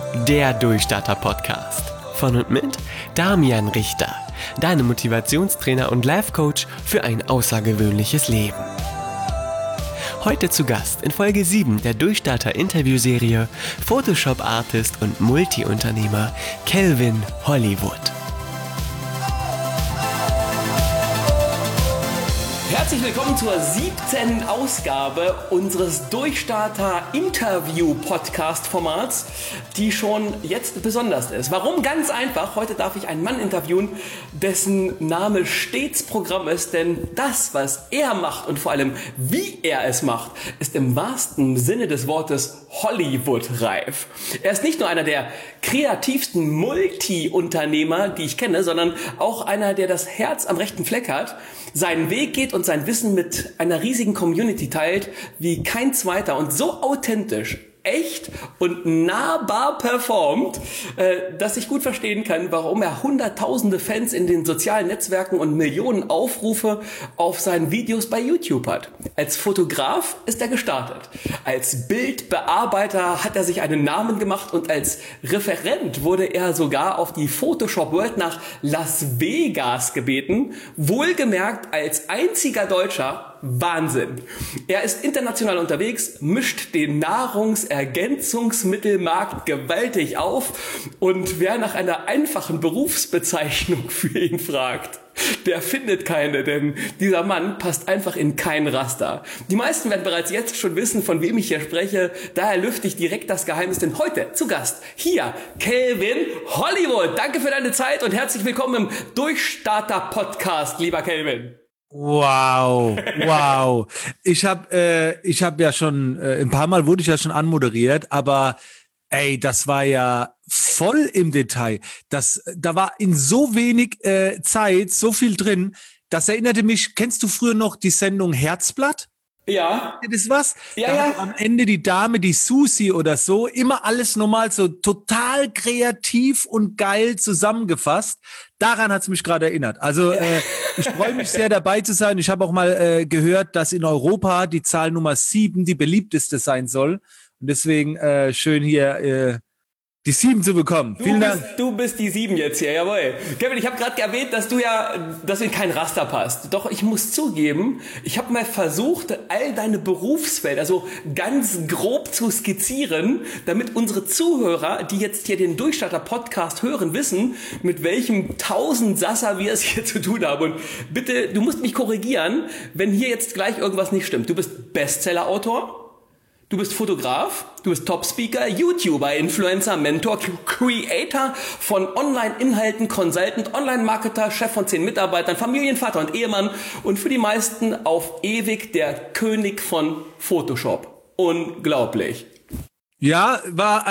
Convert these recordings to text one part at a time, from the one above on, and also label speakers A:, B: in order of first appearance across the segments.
A: Der Durchstarter-Podcast. Von und mit Damian Richter, deinem Motivationstrainer und Life-Coach für ein außergewöhnliches Leben. Heute zu Gast in Folge 7 der Durchstarter-Interviewserie Photoshop-Artist und Multiunternehmer Calvin Hollywood. Herzlich willkommen zur 17. Ausgabe unseres Durchstarter-Interview-Podcast-Formats, die schon jetzt besonders ist. Warum? Ganz einfach. Heute darf ich einen Mann interviewen, dessen Name stets Programm ist, denn das, was er macht und vor allem wie er es macht, ist im wahrsten Sinne des Wortes Hollywood-reif. Er ist nicht nur einer der kreativsten Multi-Unternehmer, die ich kenne, sondern auch einer, der das Herz am rechten Fleck hat, seinen Weg geht und sein Wissen mit einer riesigen Community teilt wie kein zweiter und so authentisch, echt und nahbar performt, dass ich gut verstehen kann, warum er hunderttausende Fans in den sozialen Netzwerken und Millionen Aufrufe auf seinen Videos bei YouTube hat. Als Fotograf ist er gestartet. Als Bildbearbeiter hat er sich einen Namen gemacht und als Referent wurde er sogar auf die Photoshop World nach Las Vegas gebeten. Wohlgemerkt als einziger Deutscher. Wahnsinn. Er ist international unterwegs, mischt den Nahrungsergänzungsmittelmarkt gewaltig auf und wer nach einer einfachen Berufsbezeichnung für ihn fragt, der findet keine, denn dieser Mann passt einfach in kein Raster. Die meisten werden bereits jetzt schon wissen, von wem ich hier spreche, daher lüfte ich direkt das Geheimnis, denn heute zu Gast hier Calvin Hollywood. Danke für deine Zeit und herzlich willkommen im Durchstarter-Podcast, lieber Calvin.
B: Wow. Ich hab ja schon, ein paar Mal wurde ich ja schon anmoderiert, aber das war ja voll im Detail. Da war in so wenig Zeit so viel drin. Das erinnerte mich, kennst du früher noch die Sendung Herzblatt?
A: Ja.
B: Das was?
A: Ja,
B: da hat am Ende die Dame, die Susi oder so, immer alles nochmal so total kreativ und geil zusammengefasst. Daran hat's mich gerade erinnert. Also ich freue mich sehr, dabei zu sein. Ich habe auch mal gehört, dass in Europa die Zahl Nummer 7 die beliebteste sein soll. Und deswegen schön hier die 7 zu bekommen. Vielen Dank.
A: Du bist die 7 jetzt hier, jawohl. Kevin, ich habe gerade erwähnt, dass du in kein Raster passt. Doch ich muss zugeben, ich habe mal versucht, all deine Berufsfelder so ganz grob zu skizzieren, damit unsere Zuhörer, die jetzt hier den Durchstarter-Podcast hören, wissen, mit welchem Tausendsasser wir es hier zu tun haben. Und bitte, du musst mich korrigieren, wenn hier jetzt gleich irgendwas nicht stimmt. Du bist Bestseller-Autor. Du bist Fotograf, du bist Top-Speaker, YouTuber, Influencer, Mentor, Creator von Online-Inhalten, Consultant, Online-Marketer, Chef von 10 Mitarbeitern, Familienvater und Ehemann und für die meisten auf ewig der König von Photoshop. Unglaublich.
B: Ja,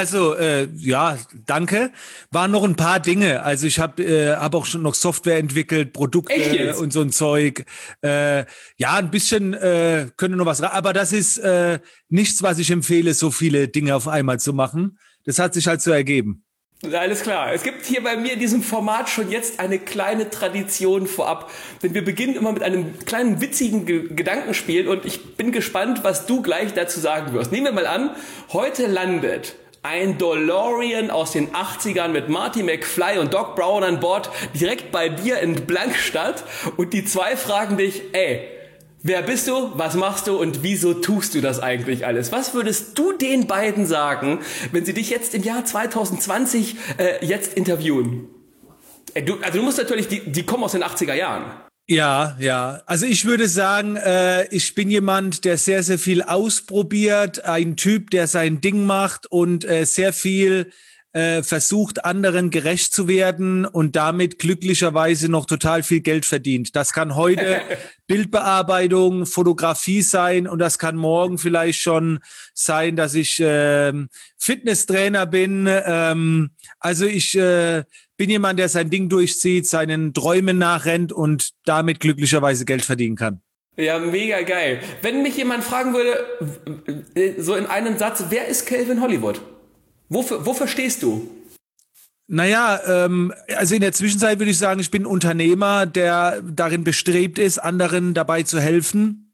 B: danke. Waren noch ein paar Dinge. Also ich habe auch schon noch Software entwickelt, Produkte und so ein Zeug. Ein bisschen könnte noch was, aber das ist nichts, was ich empfehle, so viele Dinge auf einmal zu machen. Das hat sich halt so ergeben.
A: Alles klar. Es gibt hier bei mir in diesem Format schon jetzt eine kleine Tradition vorab, denn wir beginnen immer mit einem kleinen witzigen Gedankenspiel und ich bin gespannt, was du gleich dazu sagen wirst. Nehmen wir mal an, heute landet ein DeLorean aus den 80ern mit Marty McFly und Doc Brown an Bord direkt bei dir in Blankstadt und die zwei fragen dich, wer bist du, was machst du und wieso tust du das eigentlich alles? Was würdest du den beiden sagen, wenn sie dich jetzt im Jahr 2020 jetzt interviewen? Du musst natürlich, die kommen aus den 80er Jahren.
B: Ja. Also ich würde sagen, ich bin jemand, der sehr, sehr viel ausprobiert, ein Typ, der sein Ding macht und sehr viel versucht, anderen gerecht zu werden und damit glücklicherweise noch total viel Geld verdient. Das kann heute Bildbearbeitung, Fotografie sein und das kann morgen vielleicht schon sein, dass ich Fitnesstrainer bin. Also ich bin jemand, der sein Ding durchzieht, seinen Träumen nachrennt und damit glücklicherweise Geld verdienen kann.
A: Ja, mega geil. Wenn mich jemand fragen würde, so in einem Satz, wer ist Calvin Hollywood? Wofür stehst du?
B: Naja, also in der Zwischenzeit würde ich sagen, ich bin Unternehmer, der darin bestrebt ist, anderen dabei zu helfen,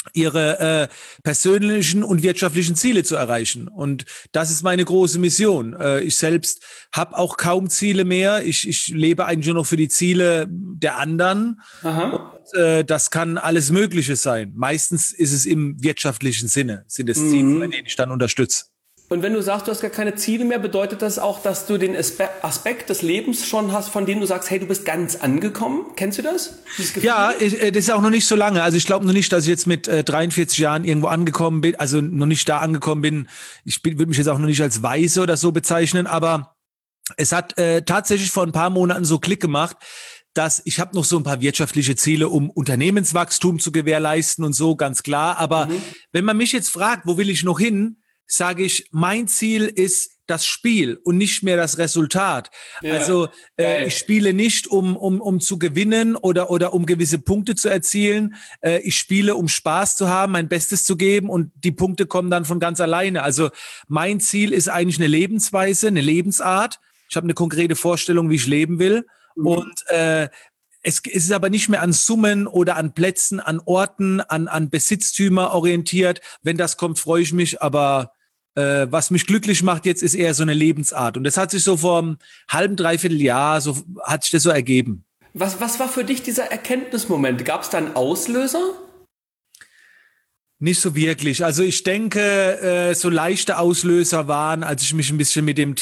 B: ihre persönlichen und wirtschaftlichen Ziele zu erreichen. Und das ist meine große Mission. Ich selbst habe auch kaum Ziele mehr. Ich lebe eigentlich nur noch für die Ziele der anderen.
A: Aha.
B: Und, das kann alles Mögliche sein. Meistens ist es im wirtschaftlichen Sinne, sind es Ziele, bei denen ich dann unterstütze.
A: Und wenn du sagst, du hast gar keine Ziele mehr, bedeutet das auch, dass du den Aspekt des Lebens schon hast, von dem du sagst, hey, du bist ganz angekommen? Kennst du das?
B: Ja, das ist auch noch nicht so lange. Also ich glaube noch nicht, dass ich jetzt mit 43 Jahren irgendwo angekommen bin, also noch nicht da angekommen bin. Würde mich jetzt auch noch nicht als weise oder so bezeichnen, aber es hat tatsächlich vor ein paar Monaten so Klick gemacht, dass ich habe noch so ein paar wirtschaftliche Ziele, um Unternehmenswachstum zu gewährleisten und so, ganz klar. Aber wenn man mich jetzt fragt, wo will ich noch hin, sage ich, mein Ziel ist das Spiel und nicht mehr das Resultat. Ja. Also ich spiele nicht, um zu gewinnen oder um gewisse Punkte zu erzielen. Ich spiele, um Spaß zu haben, mein Bestes zu geben und die Punkte kommen dann von ganz alleine. Also mein Ziel ist eigentlich eine Lebensweise, eine Lebensart. Ich habe eine konkrete Vorstellung, wie ich leben will. Und es ist aber nicht mehr an Summen oder an Plätzen, an Orten, an Besitztümer orientiert. Wenn das kommt, freue ich mich, aber was mich glücklich macht jetzt, ist eher so eine Lebensart. Und das hat sich so vor einem halben, dreiviertel Jahr, so hat sich das so ergeben.
A: Was war für dich dieser Erkenntnismoment? Gab es da einen Auslöser?
B: Nicht so wirklich. Also ich denke, so leichte Auslöser waren, als ich mich ein bisschen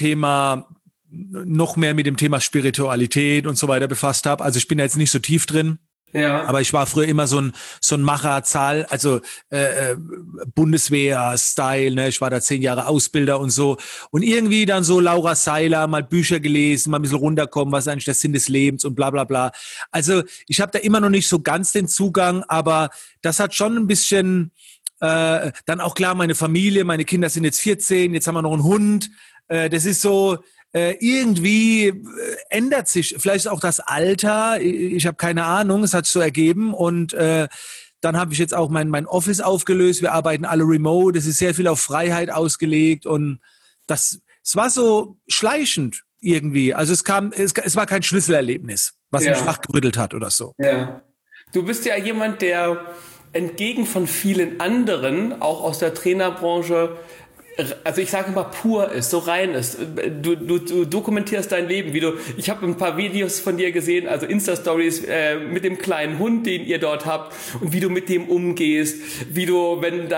B: noch mehr mit dem Thema Spiritualität und so weiter befasst habe. Also ich bin da jetzt nicht so tief drin. Ja. Aber ich war früher immer so ein Macher, Bundeswehr-Style, ne? Ich war da 10 Jahre Ausbilder und so. Und irgendwie dann so Laura Seiler, mal Bücher gelesen, mal ein bisschen runterkommen, was ist eigentlich der Sinn des Lebens und bla bla bla. Also ich habe da immer noch nicht so ganz den Zugang, aber das hat schon ein bisschen, dann auch klar, meine Familie, meine Kinder sind jetzt 14, jetzt haben wir noch einen Hund. Das ist so, irgendwie ändert sich vielleicht auch das Alter. Ich habe keine Ahnung, es hat sich so ergeben. Und dann habe ich jetzt auch mein Office aufgelöst. Wir arbeiten alle remote. Es ist sehr viel auf Freiheit ausgelegt. Und es war so schleichend irgendwie. Also es war kein Schlüsselerlebnis, was mich wachgerüttelt hat oder so.
A: Ja. Du bist ja jemand, der entgegen von vielen anderen, auch aus der Trainerbranche, also ich sage immer pur ist, so rein ist. Du dokumentierst dein Leben, ich habe ein paar Videos von dir gesehen, also Insta-Stories mit dem kleinen Hund, den ihr dort habt und wie du mit dem umgehst, wie du, wenn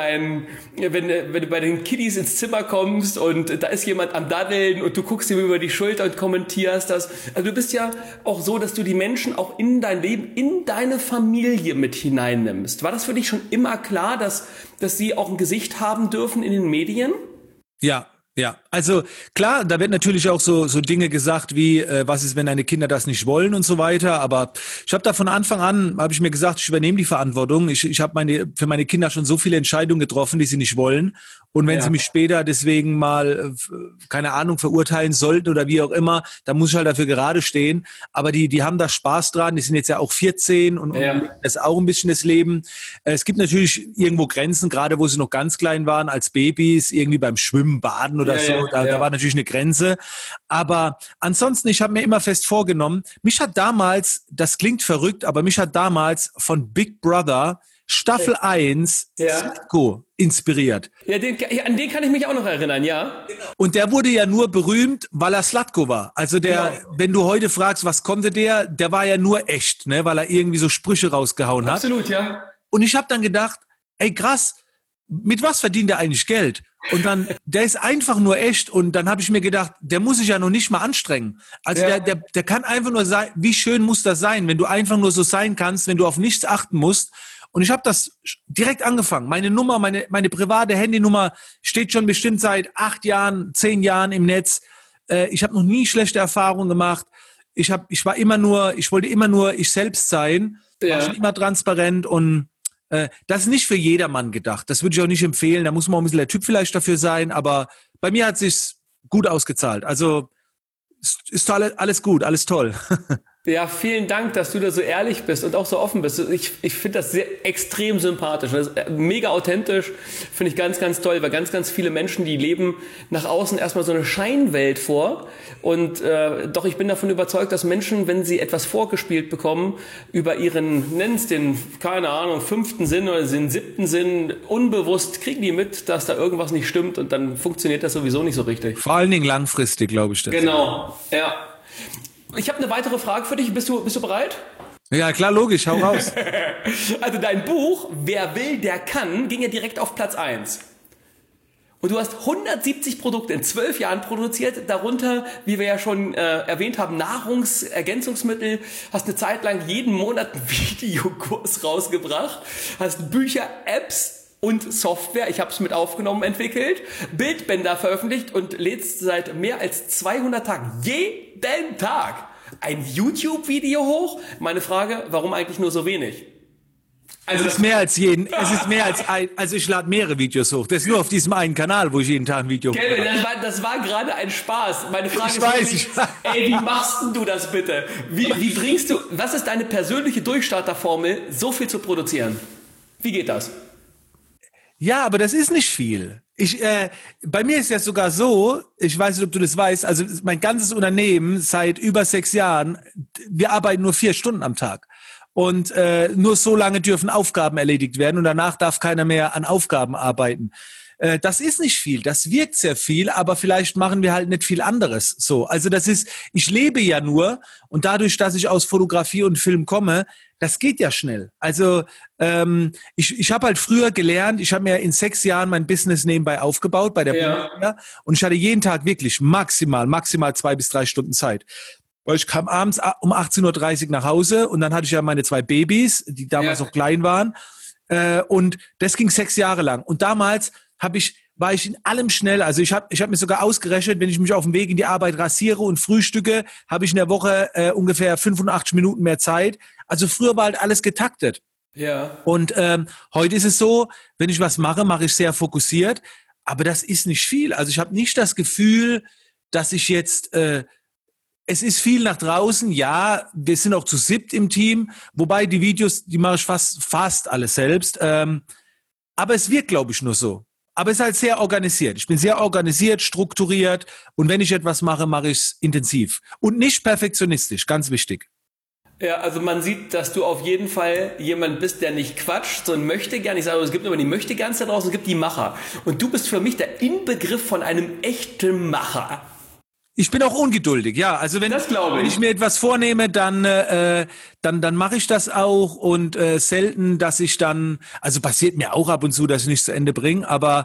A: du bei den Kiddies ins Zimmer kommst und da ist jemand am Daddeln und du guckst ihm über die Schulter und kommentierst das. Also du bist ja auch so, dass du die Menschen auch in dein Leben, in deine Familie mit hineinnimmst. War das für dich schon immer klar, dass sie auch ein Gesicht haben dürfen in den Medien?
B: Ja. Also klar, da wird natürlich auch so Dinge gesagt wie, was ist, wenn deine Kinder das nicht wollen und so weiter. Aber ich habe da von Anfang an, habe ich mir gesagt, ich übernehme die Verantwortung. Ich habe für meine Kinder schon so viele Entscheidungen getroffen, die sie nicht wollen. Und wenn sie mich später deswegen mal, keine Ahnung, verurteilen sollten oder wie auch immer, dann muss ich halt dafür gerade stehen. Aber die haben da Spaß dran. Die sind jetzt ja auch 14 und das ist auch ein bisschen das Leben. Es gibt natürlich irgendwo Grenzen, gerade wo sie noch ganz klein waren, als Babys, irgendwie beim Schwimmen, Baden oder so. Da war natürlich eine Grenze. Aber ansonsten, ich habe mir immer fest vorgenommen, mich hat damals, das klingt verrückt, aber mich hat damals von Big Brother Staffel 1 Slatko inspiriert.
A: Ja, an den kann ich mich auch noch erinnern, ja.
B: Und der wurde ja nur berühmt, weil er Slatko war. Also wenn du heute fragst, was konnte der war ja nur echt, ne, weil er irgendwie so Sprüche rausgehauen hat.
A: Absolut, ja.
B: Und ich habe dann gedacht, ey krass, mit was verdient er eigentlich Geld? Und dann, der ist einfach nur echt. Und dann habe ich mir gedacht, der muss sich ja noch nicht mal anstrengen. Also der kann einfach nur sein, wie schön muss das sein, wenn du einfach nur so sein kannst, wenn du auf nichts achten musst. Und ich habe das direkt angefangen. Meine Nummer, meine private Handynummer steht schon bestimmt seit 8 Jahren, 10 Jahren im Netz. Ich habe noch nie schlechte Erfahrungen gemacht. Ich wollte immer nur ich selbst sein. War schon immer transparent und das ist nicht für jedermann gedacht. Das würde ich auch nicht empfehlen. Da muss man auch ein bisschen der Typ vielleicht dafür sein. Aber bei mir hat es sich gut ausgezahlt. Also ist alles gut, alles toll.
A: Ja, vielen Dank, dass du da so ehrlich bist und auch so offen bist. Ich finde das sehr extrem sympathisch. Das ist mega authentisch, finde ich ganz, ganz toll, weil ganz, ganz viele Menschen, die leben nach außen erstmal so eine Scheinwelt vor. Und doch ich bin davon überzeugt, dass Menschen, wenn sie etwas vorgespielt bekommen, über ihren, nenn's den, keine Ahnung, 5. Sinn oder den 7. Sinn, unbewusst kriegen die mit, dass da irgendwas nicht stimmt und dann funktioniert das sowieso nicht so richtig.
B: Vor allen Dingen langfristig, glaube ich.
A: Genau, ja. Ich habe eine weitere Frage für dich. Bist du bereit?
B: Ja, klar, logisch. Hau raus.
A: Also dein Buch, Wer will, der kann, ging ja direkt auf Platz 1. Und du hast 170 Produkte in 12 Jahren produziert, darunter, wie wir ja schon erwähnt haben, Nahrungsergänzungsmittel, hast eine Zeit lang jeden Monat einen Videokurs rausgebracht, hast Bücher, Apps und Software, ich habe es mit aufgenommen, entwickelt, Bildbänder veröffentlicht und lädst seit mehr als 200 Tagen, jeden Tag, ein YouTube-Video hoch. Meine Frage, warum eigentlich nur so wenig?
B: Also es ist mehr als also ich lade mehrere Videos hoch. Das ist nur auf diesem einen Kanal, wo ich jeden Tag ein Video hoch.
A: Kevin, das war gerade ein Spaß. Meine Frage ist wirklich, wie machst denn du das bitte? Wie bringst du, was ist deine persönliche Durchstarterformel, so viel zu produzieren? Wie geht das?
B: Ja, aber das ist nicht viel. Bei mir ist ja sogar so, ich weiß nicht, ob du das weißt, also mein ganzes Unternehmen seit über 6 Jahren, wir arbeiten nur 4 Stunden am Tag. Und nur so lange dürfen Aufgaben erledigt werden und danach darf keiner mehr an Aufgaben arbeiten. Das ist nicht viel, das wirkt sehr viel, aber vielleicht machen wir halt nicht viel anderes. So, also ich lebe ja nur und dadurch, dass ich aus Fotografie und Film komme, das geht ja schnell. Also ich habe halt früher gelernt, ich habe mir in 6 Jahren mein Business nebenbei aufgebaut bei der Bundeswehr und ich hatte jeden Tag wirklich maximal 2 bis 3 Stunden Zeit. Weil ich kam abends um 18.30 Uhr nach Hause und dann hatte ich ja meine 2 Babys, die damals noch klein waren. Und das ging 6 Jahre lang. Und damals war ich in allem schnell. Also ich hab mir sogar ausgerechnet, wenn ich mich auf dem Weg in die Arbeit rasiere und frühstücke, habe ich in der Woche ungefähr 85 Minuten mehr Zeit. Also früher war halt alles getaktet. Ja. Und heute ist es so, wenn ich was mache, mache ich sehr fokussiert. Aber das ist nicht viel. Also ich habe nicht das Gefühl, dass ich jetzt es ist viel nach draußen, ja, wir sind auch zu 7 im Team, wobei die Videos, die mache ich fast alles selbst. Aber es wirkt, glaube ich, nur so. Aber es ist halt sehr organisiert. Ich bin sehr organisiert, strukturiert und wenn ich etwas mache, mache ich es intensiv. Und nicht perfektionistisch, ganz wichtig.
A: Ja, also man sieht, dass du auf jeden Fall jemand bist, der nicht quatscht, so ein Möchtegern. Ich sage, es gibt immer die Möchtegerns da draußen, es gibt die Macher. Und du bist für mich der Inbegriff von einem echten Macher.
B: Ich bin auch ungeduldig, ja. Also wenn ich mir etwas vornehme, dann mache ich das auch und selten, dass ich dann, also passiert mir auch ab und zu, dass ich nicht zu Ende bringe, aber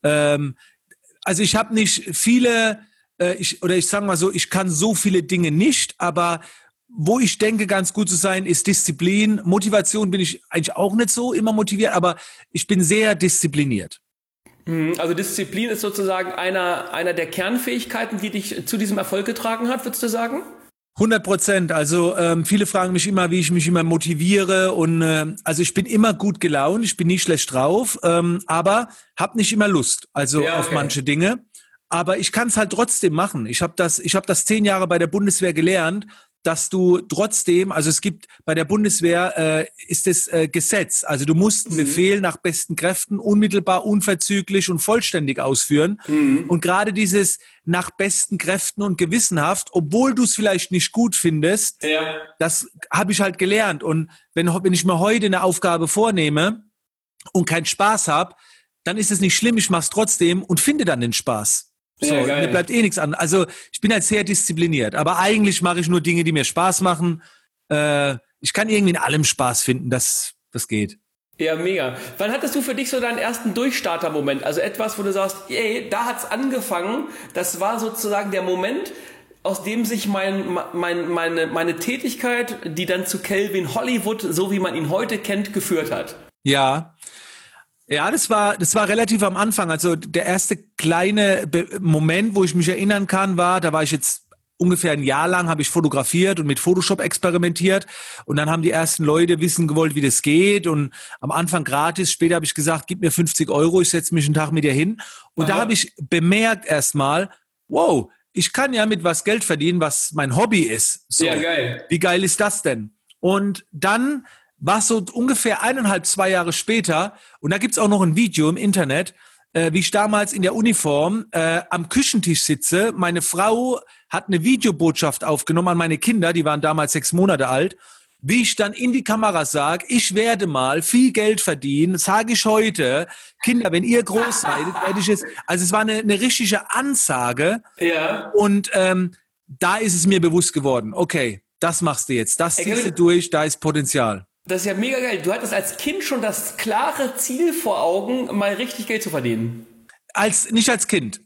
B: also ich habe nicht viele, ich sage mal so, ich kann so viele Dinge nicht, aber wo ich denke, ganz gut zu sein, ist Disziplin. Motivation bin ich eigentlich auch nicht so immer motiviert, aber ich bin sehr diszipliniert.
A: Also Disziplin ist sozusagen einer der Kernfähigkeiten, die dich zu diesem Erfolg getragen hat, würdest du sagen?
B: 100%. Also viele fragen mich immer, wie ich mich immer motiviere und also ich bin immer gut gelaunt, ich bin nie schlecht drauf, aber habe nicht immer Lust, also auf manche Dinge. Aber ich kann es halt trotzdem machen. Ich habe das 10 Jahre bei der Bundeswehr gelernt, dass du trotzdem, also es gibt bei der Bundeswehr ist es Gesetz, also du musst einen Befehl nach besten Kräften unmittelbar, unverzüglich und vollständig ausführen. Und gerade dieses nach besten Kräften und gewissenhaft, obwohl du es vielleicht nicht gut findest, das habe ich halt gelernt. Und wenn ich mir heute eine Aufgabe vornehme und keinen Spaß habe, dann ist es nicht schlimm, ich mache es trotzdem und finde dann den Spaß. So, mir bleibt nichts an. Also ich bin halt sehr diszipliniert, aber eigentlich mache ich nur Dinge, die mir Spaß machen. Ich kann irgendwie in allem Spaß finden, das geht.
A: Ja, mega. Wann hattest du für dich so deinen ersten Durchstarter-Moment? Also etwas, wo du sagst, ey, da hat's angefangen. Das war sozusagen der Moment, aus dem sich meine Tätigkeit, die dann zu Calvin Hollywood, so wie man ihn heute kennt, geführt hat.
B: Ja. Ja, das war relativ am Anfang. Also der erste kleine Moment, wo ich mich erinnern kann, da war ich jetzt ungefähr ein Jahr lang, habe ich fotografiert und mit Photoshop experimentiert. Und dann haben die ersten Leute wissen gewollt, wie das geht. Und am Anfang gratis, später habe ich gesagt, gib mir 50 €, ich setze mich einen Tag mit dir hin. Und da habe ich bemerkt erstmal, wow, ich kann ja mit was Geld verdienen, was mein Hobby ist. So.
A: Ja, geil.
B: Wie geil ist das denn? Und dann war es so ungefähr 1,5, 2 Jahre später, und da gibt's auch noch ein Video im Internet, wie ich damals in der Uniform am Küchentisch sitze. Meine Frau hat eine Videobotschaft aufgenommen an meine Kinder, die waren damals 6 Monate alt, wie ich dann in die Kamera sage, ich werde mal viel Geld verdienen, sage ich heute, Kinder, wenn ihr groß seid, werde ich es, also es war eine richtige Ansage.
A: Ja.
B: Und da ist es mir bewusst geworden, okay, das machst du jetzt, das ziehst du durch, da ist Potenzial.
A: Das ist ja mega geil. Du hattest als Kind schon das klare Ziel vor Augen, mal richtig Geld zu verdienen.
B: Nicht als Kind,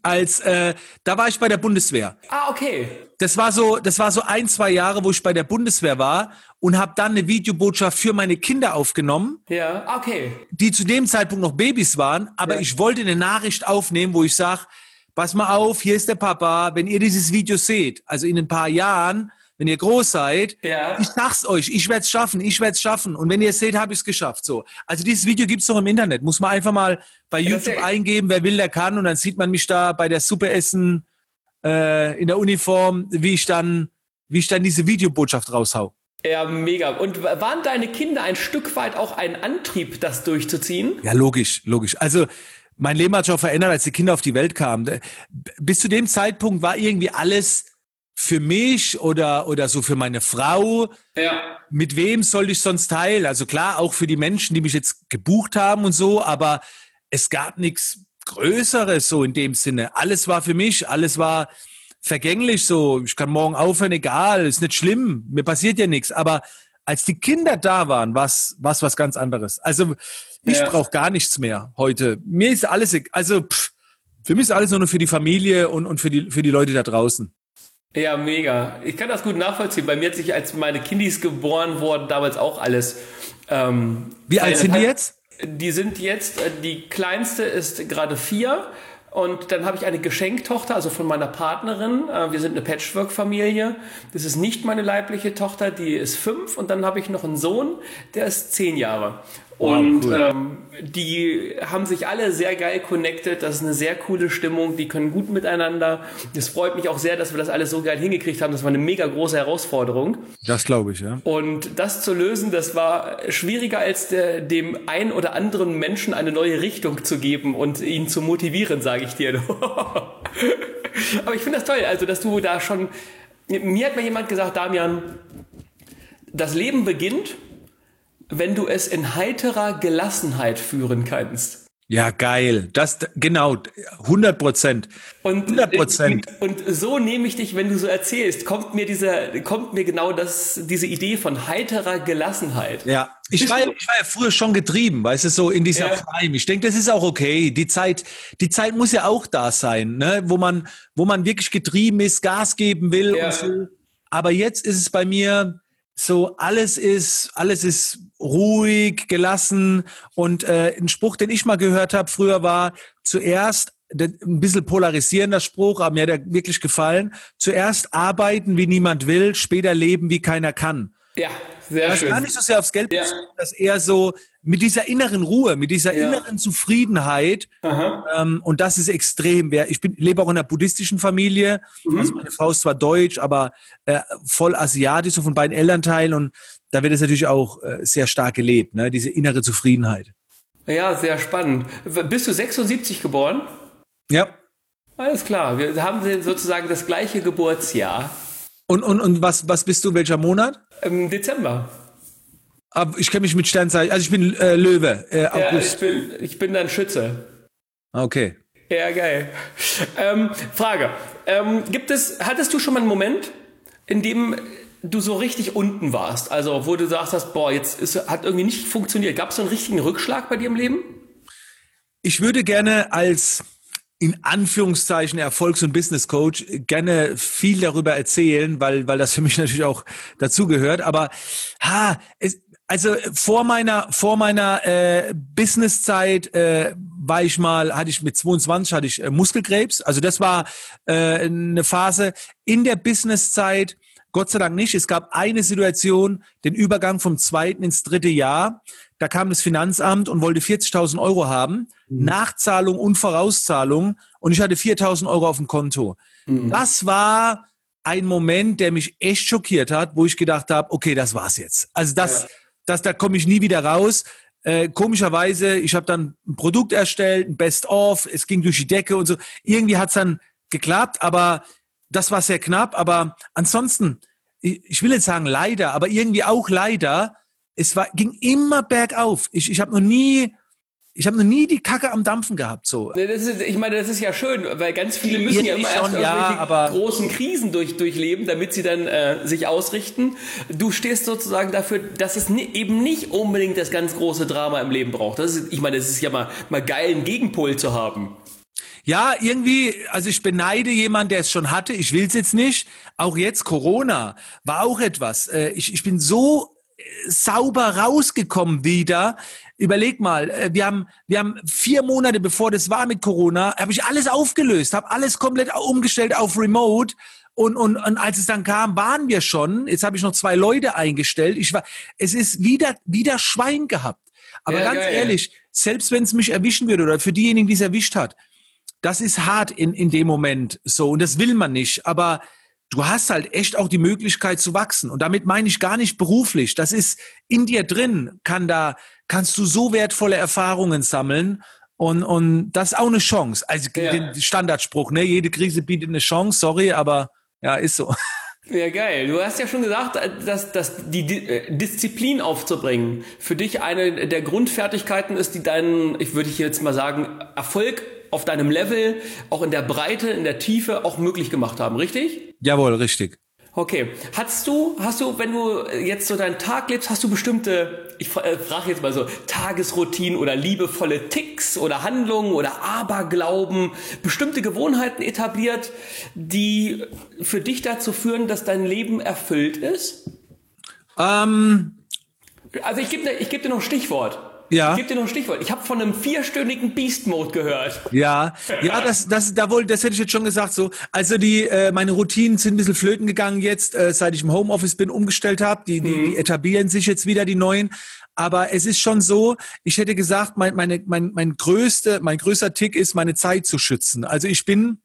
B: da war ich bei der Bundeswehr.
A: Ah, okay.
B: Das war so 1, 2 Jahre, wo ich bei der Bundeswehr war und habe dann eine Videobotschaft für meine Kinder aufgenommen.
A: Ja, okay.
B: Die zu dem Zeitpunkt noch Babys waren, aber ich wollte eine Nachricht aufnehmen, wo ich sage, pass mal auf, hier ist der Papa, wenn ihr dieses Video seht, also in ein paar Jahren, wenn ihr groß seid, ich sag's euch, ich werde es schaffen. Und wenn ihr es seht, habe ich es geschafft. So. Also dieses Video gibt's noch im Internet. Muss man einfach mal bei YouTube eingeben, wer will, der kann. Und dann sieht man mich da bei der Suppe essen in der Uniform, wie ich dann diese Videobotschaft raushau.
A: Ja, mega. Und waren deine Kinder ein Stück weit auch ein Antrieb, das durchzuziehen?
B: Ja, logisch. Also mein Leben hat sich auch verändert, als die Kinder auf die Welt kamen. Bis zu dem Zeitpunkt war irgendwie alles für mich oder so für meine Frau.
A: Ja.
B: Mit wem soll ich sonst teilen? Also klar, auch für die Menschen, die mich jetzt gebucht haben und so, aber es gab nichts Größeres so in dem Sinne. Alles war für mich, alles war vergänglich so. Ich kann morgen aufhören, egal, ist nicht schlimm, mir passiert ja nichts. Aber als die Kinder da waren, was ganz anderes. Also ich brauche gar nichts mehr heute. Mir ist alles, für mich ist alles nur noch für die Familie und für die Leute da draußen.
A: Ja, mega. Ich kann das gut nachvollziehen. Bei mir hat sich, als meine Kindis geboren wurden, damals auch alles.
B: Wie alt sind die jetzt?
A: Die sind jetzt, die kleinste ist gerade 4 und dann habe ich eine Geschenktochter, also von meiner Partnerin. Wir sind eine Patchwork-Familie. Das ist nicht meine leibliche Tochter, die ist 5 und dann habe ich noch einen Sohn, der ist 10 Jahre. Und cool. Die haben sich alle sehr geil connected. Das ist eine sehr coole Stimmung. Die können gut miteinander. Es freut mich auch sehr, dass wir das alles so geil hingekriegt haben. Das war eine mega große Herausforderung.
B: Das glaube ich, ja.
A: Und das zu lösen, das war schwieriger als dem ein oder anderen Menschen eine neue Richtung zu geben und ihn zu motivieren, sage ich dir. Aber ich finde das toll, also dass du da schon... Mir hat mal jemand gesagt, Damian, das Leben beginnt, wenn du es in heiterer Gelassenheit führen kannst.
B: Ja, geil. Das, genau, 100%. 100%.
A: Und so nehme ich dich, wenn du so erzählst, kommt mir genau diese Idee von heiterer Gelassenheit.
B: Ja, ich war ja früher schon getrieben, weißt du, so in dieser Prime. Ich denke, das ist auch okay. Die Zeit muss ja auch da sein, ne? Wo man wirklich getrieben ist, Gas geben will und so. Aber jetzt ist es bei mir so, alles ist ruhig, gelassen und ein Spruch, den ich mal gehört habe früher war, zuerst, ein bisschen polarisierender Spruch, aber mir hat er wirklich gefallen, zuerst arbeiten, wie niemand will, später leben, wie keiner kann.
A: Ja, sehr schön.
B: Das gar nicht so sehr aufs Geld bezogen, dass eher so mit dieser inneren Ruhe, mit dieser inneren Zufriedenheit. Und das ist extrem. Ich lebe auch in einer buddhistischen Familie. Also meine Frau ist zwar deutsch, aber voll asiatisch, so von beiden Elternteilen. Und da wird es natürlich auch sehr stark gelebt, ne? Diese innere Zufriedenheit.
A: Ja, sehr spannend. Bist du 76 geboren?
B: Ja.
A: Alles klar. Wir haben sozusagen das gleiche Geburtsjahr.
B: Und was bist du, welcher Monat?
A: Im Dezember.
B: Aber ich kenne mich mit Sternzeichen, also ich bin Löwe. August.
A: Ja, ich bin dann Schütze.
B: Okay.
A: Ja, geil. Frage. Hattest du schon mal einen Moment, in dem du so richtig unten warst? Also, wo du sagst, boah, hat irgendwie nicht funktioniert. Gab es so einen richtigen Rückschlag bei dir im Leben?
B: Ich würde gerne als in Anführungszeichen Erfolgs- und Business-Coach gerne viel darüber erzählen, weil das für mich natürlich auch dazugehört. Aber also vor meiner Businesszeit hatte ich mit 22 Muskelkrebs. Also das war eine Phase. In der Businesszeit Gott sei Dank nicht. Es gab eine Situation, den Übergang vom 2. ins 3. Jahr. Da kam das Finanzamt und wollte 40.000 € haben. Nachzahlung und Vorauszahlung. und ich hatte 4.000 Euro auf dem Konto. Das war ein Moment, der mich echt schockiert hat, wo ich gedacht habe, okay, das war's jetzt. Also da komme ich nie wieder raus. Komischerweise, ich habe dann ein Produkt erstellt, ein Best-of, es ging durch die Decke und so. Irgendwie hat's dann geklappt, aber das war sehr knapp. Aber ansonsten, ich will nicht sagen leider, aber irgendwie auch leider, ging immer bergauf. Ich habe noch nie die Kacke am Dampfen gehabt. So.
A: Ich meine, das ist ja schön, weil ganz viele müssen ja immer erst irgendwelche großen Krisen durchleben, damit sie dann sich ausrichten. Du stehst sozusagen dafür, dass es eben nicht unbedingt das ganz große Drama im Leben braucht. Das ist ja mal geil, einen Gegenpol zu haben.
B: Ja, irgendwie, also ich beneide jemanden, der es schon hatte. Ich will es jetzt nicht. Auch jetzt Corona war auch etwas. Ich bin so sauber rausgekommen wieder. Überleg mal, wir haben 4 Monate bevor das war mit Corona, habe ich alles aufgelöst, habe alles komplett umgestellt auf Remote. Und als es dann kam, waren wir schon. Jetzt habe ich noch 2 Leute eingestellt. Es ist wieder Schwein gehabt. Aber ganz ehrlich, selbst wenn es mich erwischen würde oder für diejenigen, die es erwischt hat, das ist hart in dem Moment so und das will man nicht. Aber du hast halt echt auch die Möglichkeit zu wachsen. Und damit meine ich gar nicht beruflich. Das ist in dir drin, kannst du so wertvolle Erfahrungen sammeln. Und das ist auch eine Chance. Also den Standardspruch, ne? Jede Krise bietet eine Chance, sorry, aber ja, ist so.
A: Ja, geil. Du hast ja schon gesagt, dass die Disziplin aufzubringen für dich eine der Grundfertigkeiten ist, die deinen, ich würde jetzt mal sagen, Erfolg auf deinem Level, auch in der Breite, in der Tiefe auch möglich gemacht haben, richtig?
B: Jawohl, richtig.
A: Okay. Hast du, wenn du jetzt so deinen Tag lebst, hast du bestimmte, ich frage jetzt mal so, Tagesroutinen oder liebevolle Ticks oder Handlungen oder Aberglauben, bestimmte Gewohnheiten etabliert, die für dich dazu führen, dass dein Leben erfüllt ist? Also ich geb dir noch ein Stichwort.
B: Ja.
A: Ich gebe dir noch ein Stichwort. Ich habe von einem 4-stündigen Beast Mode gehört.
B: Ja, das hätte ich jetzt schon gesagt so. Also meine Routinen sind ein bisschen flöten gegangen jetzt, seit ich im Homeoffice umgestellt habe. Die etablieren sich jetzt wieder, die neuen. Aber es ist schon so, ich hätte gesagt, mein größter Tick ist, meine Zeit zu schützen. Also ich bin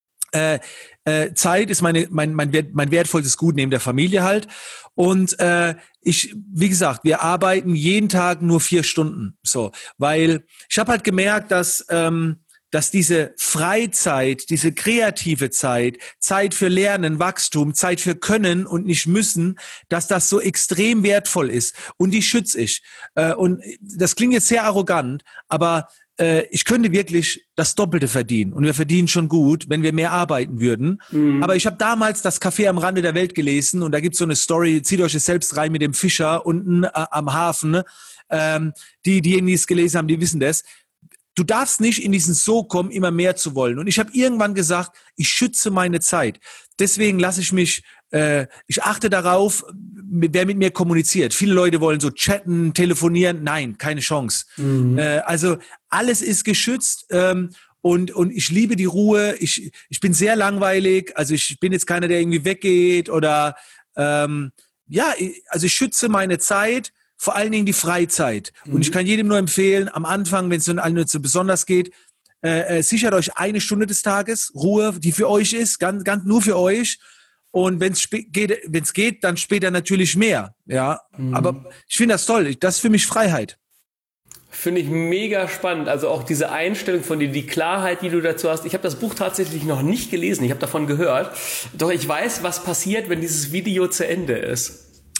B: Zeit ist mein wertvollstes Gut neben der Familie halt. Und wie gesagt, wir arbeiten jeden Tag nur 4 Stunden. So, weil ich habe halt gemerkt, dass diese Freizeit, diese kreative Zeit für Lernen, Wachstum, Zeit für Können und nicht müssen, dass das so extrem wertvoll ist. Und die schütze ich. Und das klingt jetzt sehr arrogant, aber ich könnte wirklich das Doppelte verdienen. Und wir verdienen schon gut, wenn wir mehr arbeiten würden. Aber ich habe damals das Café am Rande der Welt gelesen und da gibt's so eine Story, zieht euch es selbst rein mit dem Fischer unten am Hafen. Diejenigen, die es gelesen haben, die wissen das. Du darfst nicht in diesen Sog kommen, immer mehr zu wollen. Und ich habe irgendwann gesagt, ich schütze meine Zeit. Deswegen lasse ich mich, ich achte darauf, wer mit mir kommuniziert. Viele Leute wollen so chatten, telefonieren. Nein, keine Chance. Also alles ist geschützt. Und ich liebe die Ruhe. Ich bin sehr langweilig. Also ich bin jetzt keiner, der irgendwie weggeht oder also ich schütze meine Zeit. Vor allen Dingen die Freizeit. Und ich kann jedem nur empfehlen, am Anfang, wenn es dann so besonders geht, sichert euch 1 Stunde des Tages Ruhe, die für euch ist, ganz nur für euch. Und wenn es geht, dann später natürlich mehr. Ja, aber ich finde das toll. Das ist für mich Freiheit.
A: Finde ich mega spannend. Also auch diese Einstellung von dir, die Klarheit, die du dazu hast. Ich habe das Buch tatsächlich noch nicht gelesen. Ich habe davon gehört. Doch ich weiß, was passiert, wenn dieses Video zu Ende ist.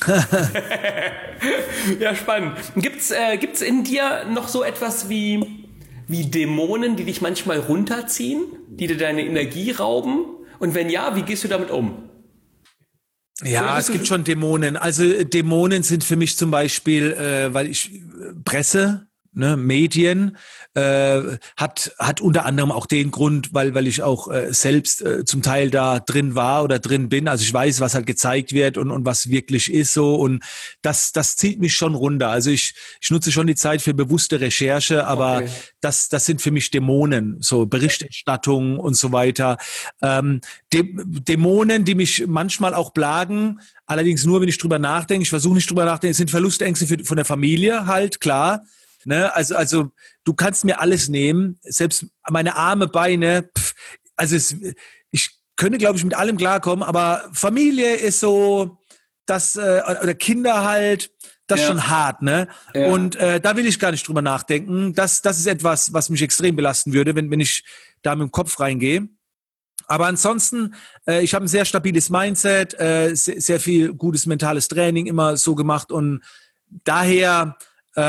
A: Ja, spannend. Gibt's in dir noch so etwas wie Dämonen, die dich manchmal runterziehen, die dir deine Energie rauben? Und wenn ja, wie gehst du damit um?
B: Ja, es gibt schon Dämonen. Also Dämonen sind für mich zum Beispiel, weil ich Presse, ne, Medien, hat unter anderem auch den Grund, weil ich auch selbst zum Teil da drin war oder drin bin. Also ich weiß, was halt gezeigt wird und was wirklich ist so. Und das zieht mich schon runter. Also ich nutze schon die Zeit für bewusste Recherche, aber das sind für mich Dämonen, so Berichterstattung und so weiter. Dämonen, die mich manchmal auch plagen, allerdings nur, wenn ich drüber nachdenke. Ich versuche nicht drüber nachzudenken. Es sind Verlustängste von der Familie halt, klar. Ne? Also du kannst mir alles nehmen, selbst meine Arme, Beine. Ich könnte, glaube ich, mit allem klarkommen, aber Familie ist so, oder Kinder halt, das ist schon hart, ne? Ja. Und da will ich gar nicht drüber nachdenken. Das ist etwas, was mich extrem belasten würde, wenn ich da mit dem Kopf reingehe. Aber ansonsten, ich habe ein sehr stabiles Mindset, sehr viel gutes mentales Training immer so gemacht und daher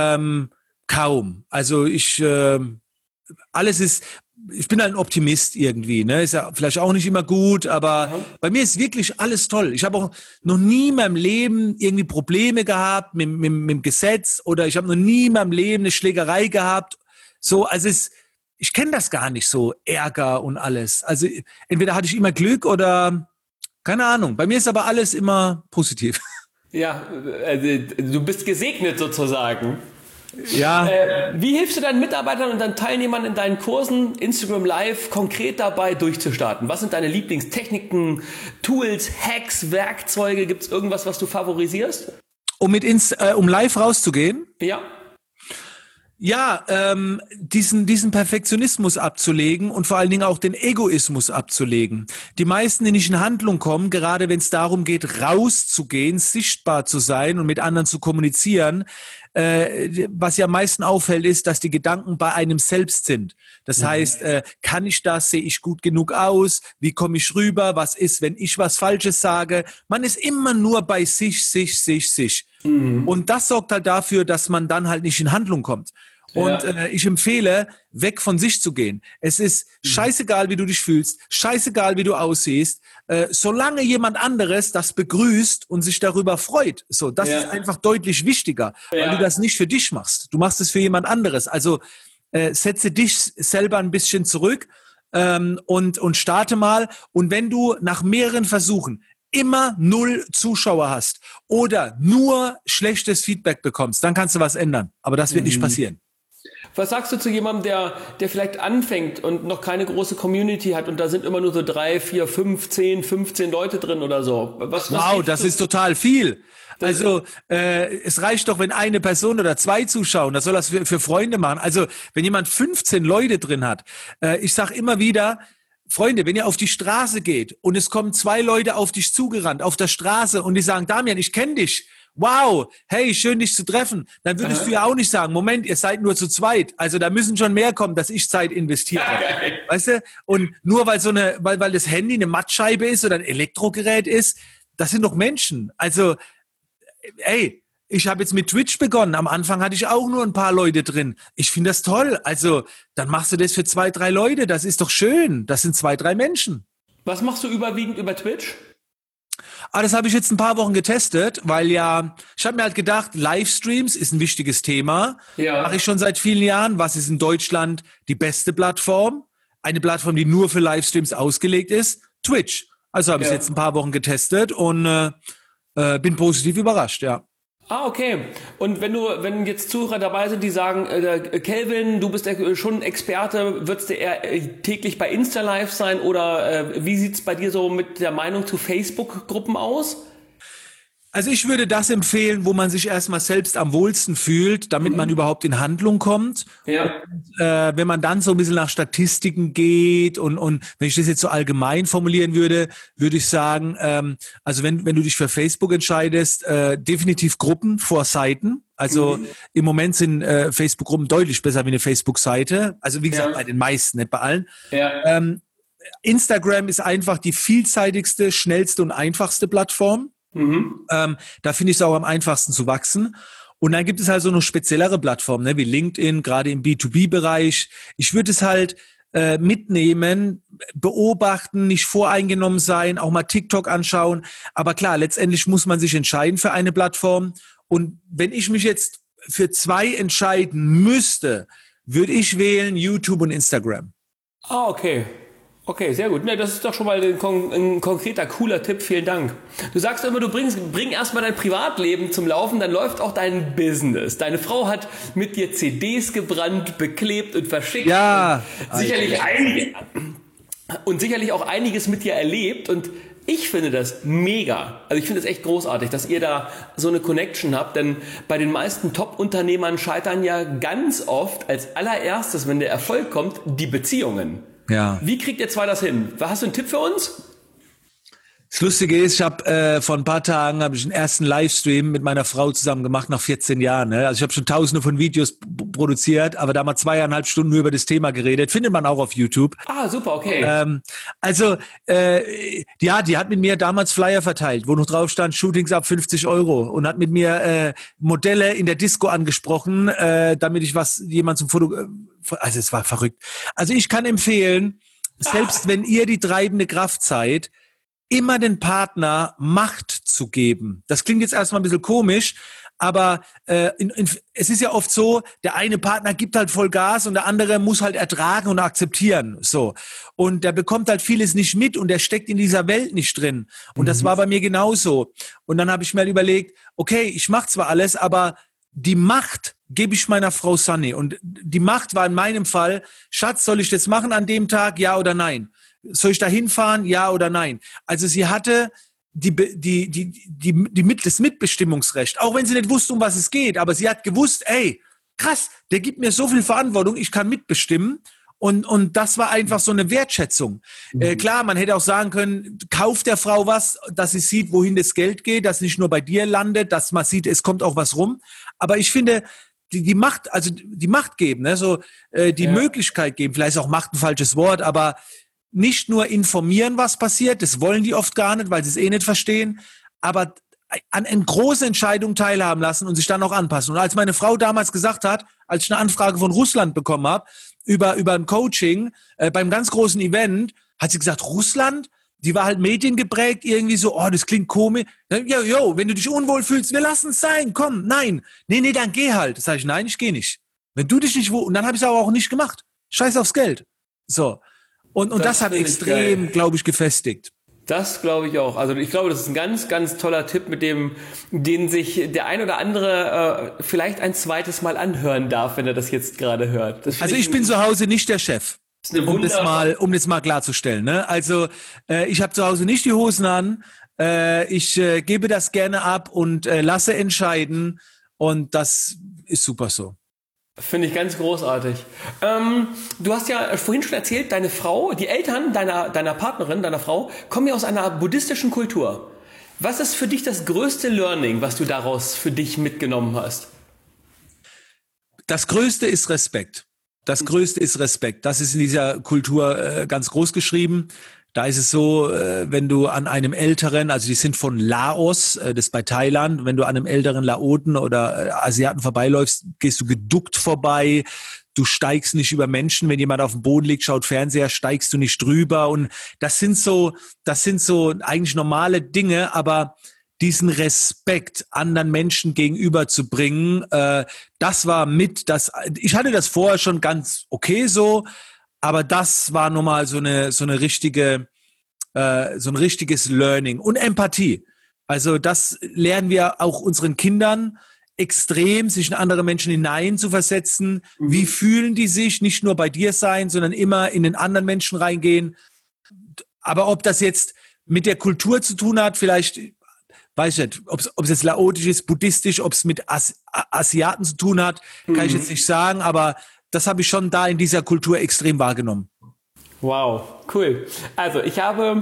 B: kaum. Also ich bin halt ein Optimist irgendwie, ne? Ist ja vielleicht auch nicht immer gut, aber bei mir ist wirklich alles toll. Ich habe auch noch nie in meinem Leben irgendwie Probleme gehabt mit dem Gesetz oder ich habe noch nie in meinem Leben eine Schlägerei gehabt. So, also ich kenne das gar nicht so, Ärger und alles. Also entweder hatte ich immer Glück oder keine Ahnung. Bei mir ist aber alles immer positiv.
A: Ja, also du bist gesegnet sozusagen.
B: Ja.
A: Wie hilfst du deinen Mitarbeitern und deinen Teilnehmern in deinen Kursen Instagram Live konkret dabei durchzustarten? Was sind deine Lieblingstechniken, Tools, Hacks, Werkzeuge? Gibt es irgendwas, was du favorisierst?
B: Um live rauszugehen?
A: Ja.
B: Ja, diesen Perfektionismus abzulegen und vor allen Dingen auch den Egoismus abzulegen. Die meisten, die nicht in Handlung kommen, gerade wenn es darum geht, rauszugehen, sichtbar zu sein und mit anderen zu kommunizieren, was ja am meisten auffällt, ist, dass die Gedanken bei einem selbst sind. Das heißt, kann ich das? Sehe ich gut genug aus? Wie komme ich rüber? Was ist, wenn ich was Falsches sage? Man ist immer nur bei sich. Und das sorgt halt dafür, dass man dann halt nicht in Handlung kommt. Und ich empfehle, weg von sich zu gehen. Es ist scheißegal, wie du dich fühlst, scheißegal, wie du aussiehst, solange jemand anderes das begrüßt und sich darüber freut. So, das ist einfach deutlich wichtiger, weil du das nicht für dich machst. Du machst es für jemand anderes. Also setze dich selber ein bisschen zurück und starte mal. Und wenn du nach mehreren Versuchen immer 0 Zuschauer hast oder nur schlechtes Feedback bekommst, dann kannst du was ändern. Aber das wird nicht passieren.
A: Was sagst du zu jemandem, der vielleicht anfängt und noch keine große Community hat und da sind immer nur so 3, 4, 5, 10, 15 Leute drin oder so?
B: Wow, das ist total viel. Also es reicht doch, wenn eine Person oder 2 zuschauen. Das soll das für Freunde machen. Also wenn jemand 15 Leute drin hat, ich sag immer wieder, Freunde, wenn ihr auf die Straße geht und es kommen 2 Leute auf dich zugerannt, auf der Straße und die sagen, Damian, ich kenne dich. Wow, hey, schön dich zu treffen. Dann würdest du ja auch nicht sagen, Moment, ihr seid nur zu zweit. Also da müssen schon mehr kommen, dass ich Zeit investiere. Weißt du? Und nur weil das Handy eine Mattscheibe ist oder ein Elektrogerät ist, das sind doch Menschen. Also, ey, ich habe jetzt mit Twitch begonnen. Am Anfang hatte ich auch nur ein paar Leute drin. Ich finde das toll. Also, dann machst du das für 2, 3 Leute. Das ist doch schön. Das sind 2, 3 Menschen.
A: Was machst du überwiegend über Twitch?
B: Das habe ich jetzt ein paar Wochen getestet, weil ich habe mir halt gedacht, Livestreams ist ein wichtiges Thema. Ja. Mache ich schon seit vielen Jahren. Was ist in Deutschland die beste Plattform? Eine Plattform, die nur für Livestreams ausgelegt ist? Twitch. Also habe ich jetzt ein paar Wochen getestet und bin positiv überrascht, ja.
A: Okay. Und wenn jetzt Zuhörer dabei sind, die sagen, Kelvin, du bist schon ein Experte, würdest du eher täglich bei Insta Live sein oder wie sieht's bei dir so mit der Meinung zu Facebook-Gruppen aus?
B: Also ich würde das empfehlen, wo man sich erstmal selbst am wohlsten fühlt, damit man überhaupt in Handlung kommt. Ja. Und, wenn man dann so ein bisschen nach Statistiken geht und wenn ich das jetzt so allgemein formulieren würde, würde ich sagen, also wenn du dich für Facebook entscheidest, definitiv Gruppen vor Seiten. Also im Moment sind Facebook-Gruppen deutlich besser wie eine Facebook-Seite. Also wie gesagt, bei den meisten, nicht bei allen. Ja. Instagram ist einfach die vielseitigste, schnellste und einfachste Plattform. Da finde ich es auch am einfachsten zu wachsen. Und dann gibt es halt so noch speziellere Plattformen, ne, wie LinkedIn, gerade im B2B-Bereich. Ich würde es halt mitnehmen, beobachten, nicht voreingenommen sein, auch mal TikTok anschauen. Aber klar, letztendlich muss man sich entscheiden für eine Plattform. Und wenn ich mich jetzt für 2 entscheiden müsste, würde ich wählen YouTube und Instagram.
A: Okay. Okay, sehr gut. Ne, das ist doch schon mal ein konkreter, cooler Tipp. Vielen Dank. Du sagst immer, bring erstmal dein Privatleben zum Laufen, dann läuft auch dein Business. Deine Frau hat mit dir CDs gebrannt, beklebt und verschickt.
B: Ja.
A: Und sicherlich auch einiges mit dir erlebt. Und Ich finde das mega. Also ich finde es echt großartig, dass ihr da so eine Connection habt, denn bei den meisten Top-Unternehmern scheitern ja ganz oft als allererstes, wenn der Erfolg kommt, die Beziehungen.
B: Ja.
A: Wie kriegt ihr zwei das hin? Hast du einen Tipp für uns?
B: Das Lustige ist, ich habe vor ein paar Tagen habe ich einen ersten Livestream mit meiner Frau zusammen gemacht nach 14 Jahren. Ne? Also ich habe schon tausende von Videos produziert, aber da haben wir 2,5 Stunden nur über das Thema geredet. Findet man auch auf YouTube.
A: Ah, super, okay.
B: Ja, die hat mit mir damals Flyer verteilt, wo noch drauf stand, Shootings ab 50 Euro und hat mit mir Modelle in der Disco angesprochen, damit ich jemand zum Foto... Also es war verrückt. Also ich kann empfehlen, selbst wenn ihr die treibende Kraft seid, immer den Partner Macht zu geben. Das klingt jetzt erstmal ein bisschen komisch, aber es ist ja oft so, der eine Partner gibt halt voll Gas und der andere muss halt ertragen und akzeptieren. So. Und der bekommt halt vieles nicht mit und der steckt in dieser Welt nicht drin. Und das war bei mir genauso. Und dann habe ich mir halt überlegt, okay, ich mache zwar alles, aber die Macht gebe ich meiner Frau Sunny. Und die Macht war in meinem Fall, Schatz, soll ich das machen an dem Tag, ja oder nein? Soll ich da hinfahren, ja oder nein? Also sie hatte das Mitbestimmungsrecht, auch wenn sie nicht wusste, um was es geht, aber sie hat gewusst, ey, krass, der gibt mir so viel Verantwortung, ich kann mitbestimmen. Und das war einfach so eine Wertschätzung. Klar, man hätte auch sagen können, kauf der Frau was, dass sie sieht, wohin das Geld geht, dass nicht nur bei dir landet, dass man sieht, es kommt auch was rum. Aber ich finde, die Macht, also die Macht geben, ne, so die Möglichkeit geben, vielleicht ist auch Macht ein falsches Wort, aber nicht nur informieren, was passiert, das wollen die oft gar nicht, weil sie es eh nicht verstehen, aber an großen Entscheidungen teilhaben lassen und sich dann auch anpassen. Und als meine Frau damals gesagt hat, als ich eine Anfrage von Russland bekommen habe, über ein Coaching, beim ganz großen Event, hat sie gesagt, Russland? Die war halt mediengeprägt, irgendwie so, oh, das klingt komisch. Ja, wenn du dich unwohl fühlst, wir lassen es sein, komm, nein. Nee, dann geh halt. Sag ich, nein, ich gehe nicht. Wenn du dich nicht wohl, und dann habe ich es aber auch nicht gemacht. Scheiß aufs Geld. So. Und das hat extrem, glaube ich, gefestigt.
A: Das glaube ich auch. Also ich glaube, das ist ein ganz, ganz toller Tipp, mit den sich der ein oder andere vielleicht ein zweites Mal anhören darf, wenn er das jetzt gerade hört.
B: Also ich bin zu Hause nicht der Chef. Um das mal klarzustellen. Ne? Also ich habe zu Hause nicht die Hosen an. Ich gebe das gerne ab und lasse entscheiden. Und das ist super so.
A: Finde ich ganz großartig. Du hast ja vorhin schon erzählt, deine Frau, die Eltern deiner Partnerin, deiner Frau, kommen ja aus einer buddhistischen Kultur. Was ist für dich das größte Learning, was du daraus für dich mitgenommen hast?
B: Das Größte ist Respekt. Das Größte ist Respekt. Das ist in dieser Kultur ganz groß geschrieben. Da ist es so, wenn du an einem älteren, also die sind von Laos, das ist bei Thailand, wenn du an einem älteren Laoten oder Asiaten vorbeiläufst, gehst du geduckt vorbei, du steigst nicht über Menschen, wenn jemand auf dem Boden liegt, schaut Fernseher, steigst du nicht drüber und das sind so eigentlich normale Dinge, aber diesen Respekt anderen Menschen gegenüberzubringen, das war ich hatte das vorher schon ganz okay so, aber das war nochmal so ein richtiges Learning und Empathie. Also das lernen wir auch unseren Kindern extrem, sich in andere Menschen hinein zu versetzen. Wie fühlen die sich? Nicht nur bei dir sein, sondern immer in den anderen Menschen reingehen. Aber ob das jetzt mit der Kultur zu tun hat, vielleicht, weiß ich nicht, ob es jetzt laotisch ist, buddhistisch, ob es mit Asiaten zu tun hat, kann ich jetzt nicht sagen, aber das habe ich schon da in dieser Kultur extrem wahrgenommen.
A: Wow, cool. Also ich habe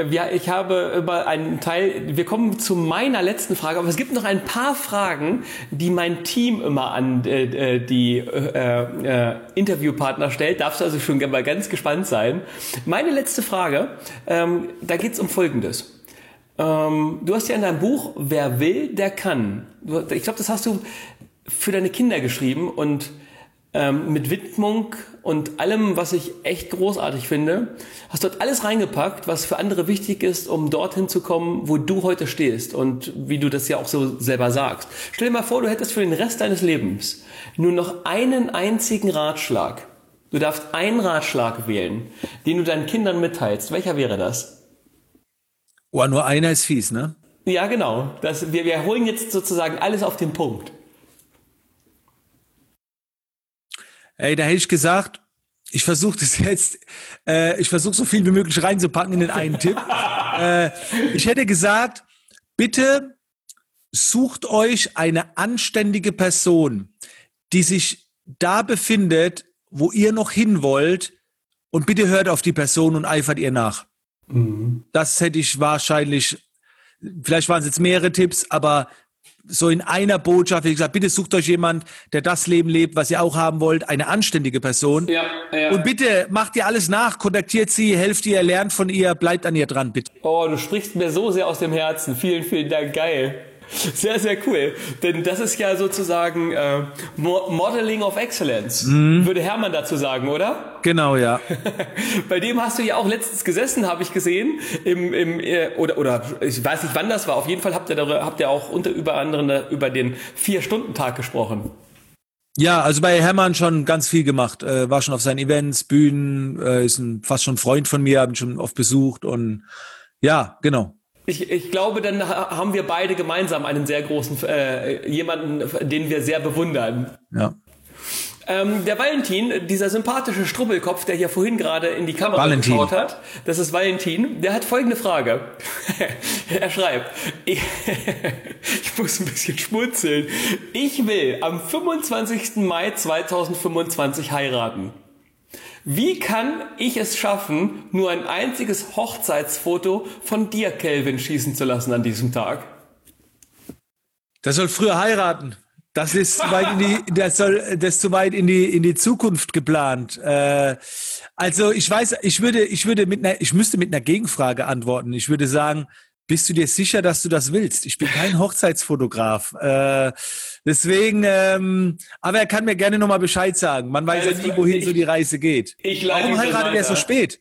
A: über einen Teil, wir kommen zu meiner letzten Frage, aber es gibt noch ein paar Fragen, die mein Team immer an die Interviewpartner stellt. Darfst du also schon mal ganz gespannt sein. Meine letzte Frage, da geht es um Folgendes. Du hast ja in deinem Buch, wer will, der kann. Ich glaube, das hast du für deine Kinder geschrieben und mit Widmung und allem, was ich echt großartig finde, hast dort alles reingepackt, was für andere wichtig ist, um dorthin zu kommen, wo du heute stehst und wie du das ja auch so selber sagst. Stell dir mal vor, du hättest für den Rest deines Lebens nur noch einen einzigen Ratschlag. Du darfst einen Ratschlag wählen, den du deinen Kindern mitteilst. Welcher wäre das?
B: Oh, nur einer ist fies, ne?
A: Ja, genau. Wir holen jetzt sozusagen alles auf den Punkt.
B: Ey, da hätte ich gesagt, Ich versuche das jetzt, ich versuche so viel wie möglich reinzupacken in den einen Tipp. Ich hätte gesagt, bitte sucht euch eine anständige Person, die sich da befindet, wo ihr noch hin wollt, und bitte hört auf die Person und eifert ihr nach. Das hätte ich wahrscheinlich, vielleicht waren es jetzt mehrere Tipps, aber so in einer Botschaft, wie gesagt, bitte sucht euch jemand, der das Leben lebt, was ihr auch haben wollt, eine anständige Person.
A: Ja.
B: Und bitte macht ihr alles nach, kontaktiert sie, helft ihr, lernt von ihr, bleibt an ihr dran, bitte.
A: Oh, du sprichst mir so sehr aus dem Herzen. Vielen, vielen Dank. Geil. Sehr, sehr cool. Denn das ist ja sozusagen Modeling of Excellence, würde Hermann dazu sagen, oder?
B: Genau, ja.
A: Bei dem hast du ja auch letztens gesessen, habe ich gesehen, oder ich weiß nicht, wann das war. Auf jeden Fall habt ihr auch über anderem über den 4-Stunden-Tag gesprochen.
B: Ja, also bei Hermann schon ganz viel gemacht. War schon auf seinen Events, Bühnen, ist fast schon ein Freund von mir, habe ihn schon oft besucht und ja, genau.
A: Ich glaube, dann haben wir beide gemeinsam einen sehr großen, jemanden, den wir sehr bewundern.
B: Ja.
A: Der Valentin, dieser sympathische Strubbelkopf, der hier vorhin gerade in die Kamera geschaut hat, das ist Valentin, der hat folgende Frage. Er schreibt, ich muss ein bisschen schmunzeln. Ich will am 25. Mai 2025 heiraten. Wie kann ich es schaffen, nur ein einziges Hochzeitsfoto von dir, Kelvin, schießen zu lassen an diesem Tag?
B: Das soll früher heiraten. Das ist zu weit in die Zukunft geplant. Also ich weiß, ich müsste mit einer Gegenfrage antworten. Ich würde sagen, bist du dir sicher, dass du das willst? Ich bin kein Hochzeitsfotograf. Deswegen, aber er kann mir gerne nochmal Bescheid sagen. Man weiß ja nie, wohin so die Reise geht. Warum heiratet er so spät?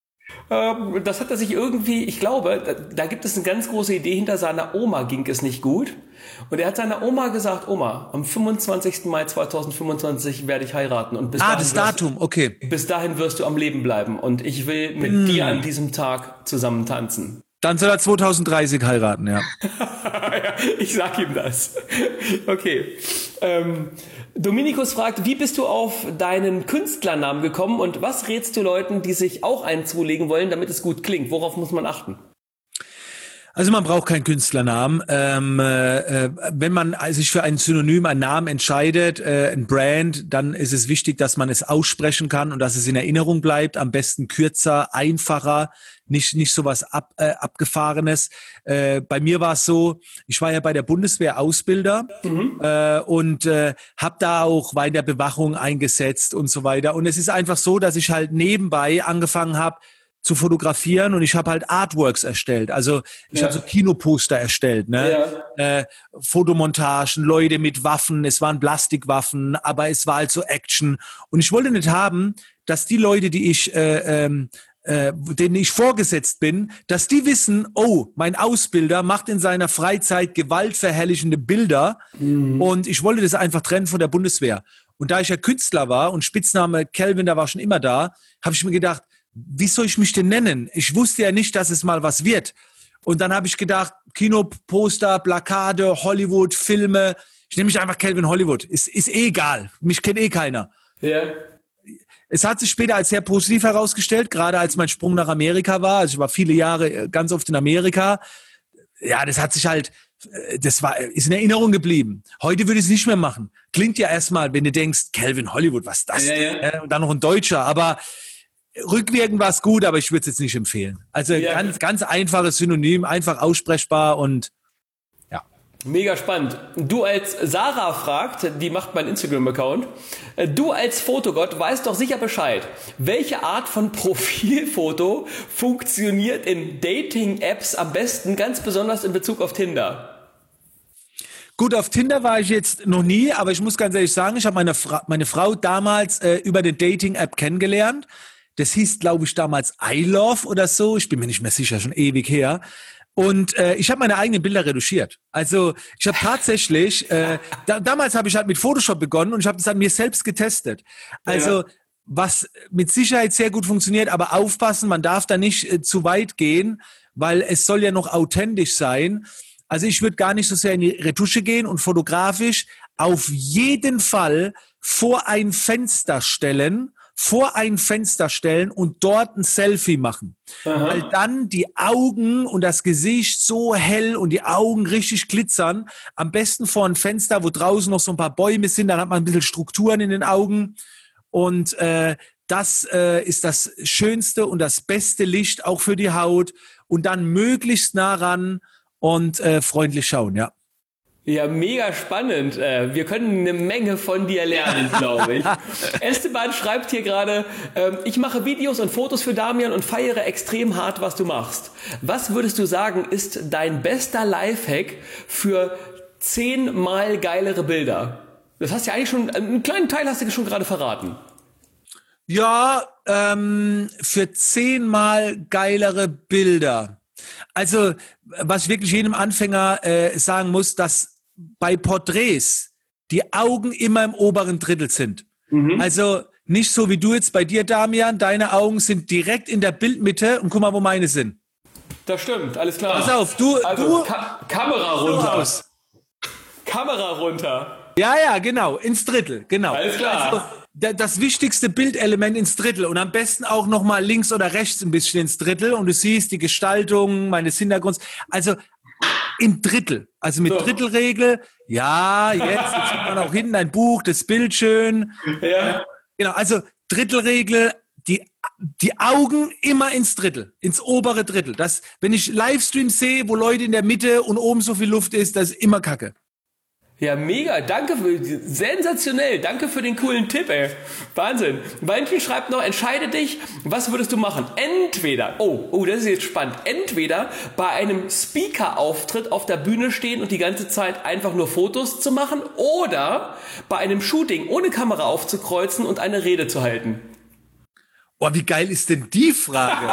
A: Das hat er sich irgendwie, ich glaube, da gibt es eine ganz große Idee, hinter seiner Oma ging es nicht gut. Und er hat seiner Oma gesagt, Oma, am 25. Mai 2025 werde ich heiraten. Und
B: das Datum, okay.
A: Bis dahin wirst du am Leben bleiben. Und ich will mit dir an diesem Tag zusammen tanzen.
B: Dann soll er 2030 heiraten, ja.
A: Ja, ich sag ihm das. Okay. Dominikus fragt, wie bist du auf deinen Künstlernamen gekommen und was rätst du Leuten, die sich auch einen zulegen wollen, damit es gut klingt? Worauf muss man achten?
B: Also man braucht keinen Künstlernamen. Wenn man sich für ein Synonym, einen Namen entscheidet, ein Brand, dann ist es wichtig, dass man es aussprechen kann und dass es in Erinnerung bleibt. Am besten kürzer, einfacher, nicht sowas Abgefahrenes. Bei mir war es so, ich war ja bei der Bundeswehr Ausbilder und habe da auch bei der Bewachung eingesetzt und so weiter. Und es ist einfach so, dass ich halt nebenbei angefangen habe, zu fotografieren und ich habe halt Artworks erstellt. Also ich habe so Kinoposter erstellt, ne? Fotomontagen, Leute mit Waffen, es waren Plastikwaffen, aber es war halt so Action. Und ich wollte nicht haben, dass die Leute, denen ich vorgesetzt bin, dass die wissen, oh, mein Ausbilder macht in seiner Freizeit gewaltverherrlichende Bilder und ich wollte das einfach trennen von der Bundeswehr. Und da ich ja Künstler war und Spitzname Kelvin, da war schon immer da, habe ich mir gedacht, wie soll ich mich denn nennen? Ich wusste ja nicht, dass es mal was wird. Und dann habe ich gedacht, Kinoposter, Plakate, Hollywood, Filme. Ich nehme mich einfach Kelvin Hollywood. Ist eh egal. Mich kennt eh keiner.
A: Ja.
B: Es hat sich später als sehr positiv herausgestellt, gerade als mein Sprung nach Amerika war. Also ich war viele Jahre ganz oft in Amerika. Ja, das hat sich halt, ist in Erinnerung geblieben. Heute würde ich es nicht mehr machen. Klingt ja erstmal, wenn du denkst, Kelvin Hollywood, was ist das?
A: Ja.
B: Und dann noch ein Deutscher, aber rückwirkend war es gut, aber ich würde es jetzt nicht empfehlen. Also ganz einfaches Synonym, einfach aussprechbar und ja.
A: Mega spannend. Du als Sarah fragt, die macht meinen Instagram-Account, du als Fotogott weißt doch sicher Bescheid. Welche Art von Profilfoto funktioniert in Dating-Apps am besten, ganz besonders in Bezug auf Tinder?
B: Gut, auf Tinder war ich jetzt noch nie, aber ich muss ganz ehrlich sagen, ich habe meine Frau damals über eine Dating-App kennengelernt. Das hieß, glaube ich, damals I Love oder so. Ich bin mir nicht mehr sicher, schon ewig her. Und ich habe meine eigenen Bilder retuschiert. Also ich habe tatsächlich, damals habe ich halt mit Photoshop begonnen und ich habe das an mir selbst getestet. Also was mit Sicherheit sehr gut funktioniert, aber aufpassen, man darf da nicht zu weit gehen, weil es soll ja noch authentisch sein. Also ich würde gar nicht so sehr in die Retusche gehen und fotografisch auf jeden Fall vor ein Fenster stellen, vor ein Fenster stellen und dort ein Selfie machen.
A: Aha.
B: Weil dann die Augen und das Gesicht so hell und die Augen richtig glitzern. Am besten vor ein Fenster, wo draußen noch so ein paar Bäume sind, dann hat man ein bisschen Strukturen in den Augen. Und das ist das schönste und das beste Licht auch für die Haut. Und dann möglichst nah ran und freundlich schauen, ja.
A: Ja, mega spannend. Wir können eine Menge von dir lernen, glaube ich. Esteban schreibt hier gerade, ich mache Videos und Fotos für Damian und feiere extrem hart, was du machst. Was würdest du sagen, ist dein bester Lifehack für 10-mal geilere Bilder? Das hast du ja eigentlich schon, einen kleinen Teil hast du schon gerade verraten.
B: Ja, für 10-mal geilere Bilder. Also, was ich wirklich jedem Anfänger sagen muss, dass bei Porträts die Augen immer im oberen Drittel sind. Also nicht so wie du jetzt bei dir, Damian. Deine Augen sind direkt in der Bildmitte und guck mal, wo meine sind.
A: Das stimmt, alles klar.
B: Pass auf, du...
A: Kamera runter. Kamera runter.
B: Ja, genau, ins Drittel, genau.
A: Alles klar.
B: Also, das wichtigste Bildelement ins Drittel und am besten auch nochmal links oder rechts ein bisschen ins Drittel und du siehst die Gestaltung meines Hintergrunds. Also im Drittel, also mit Drittelregel. Ja, jetzt sieht man auch hinten ein Buch, das Bild schön.
A: Ja.
B: Genau, also Drittelregel, die Augen immer ins Drittel, ins obere Drittel. Das, wenn ich Livestreams sehe, wo Leute in der Mitte und oben so viel Luft ist, das ist immer Kacke.
A: Ja, mega, danke, sensationell, danke für den coolen Tipp, ey. Wahnsinn. Valentin schreibt noch, entscheide dich, was würdest du machen? Entweder, das ist jetzt spannend, entweder bei einem Speaker-Auftritt auf der Bühne stehen und die ganze Zeit einfach nur Fotos zu machen oder bei einem Shooting ohne Kamera aufzukreuzen und eine Rede zu halten.
B: Oh, wie geil ist denn die Frage?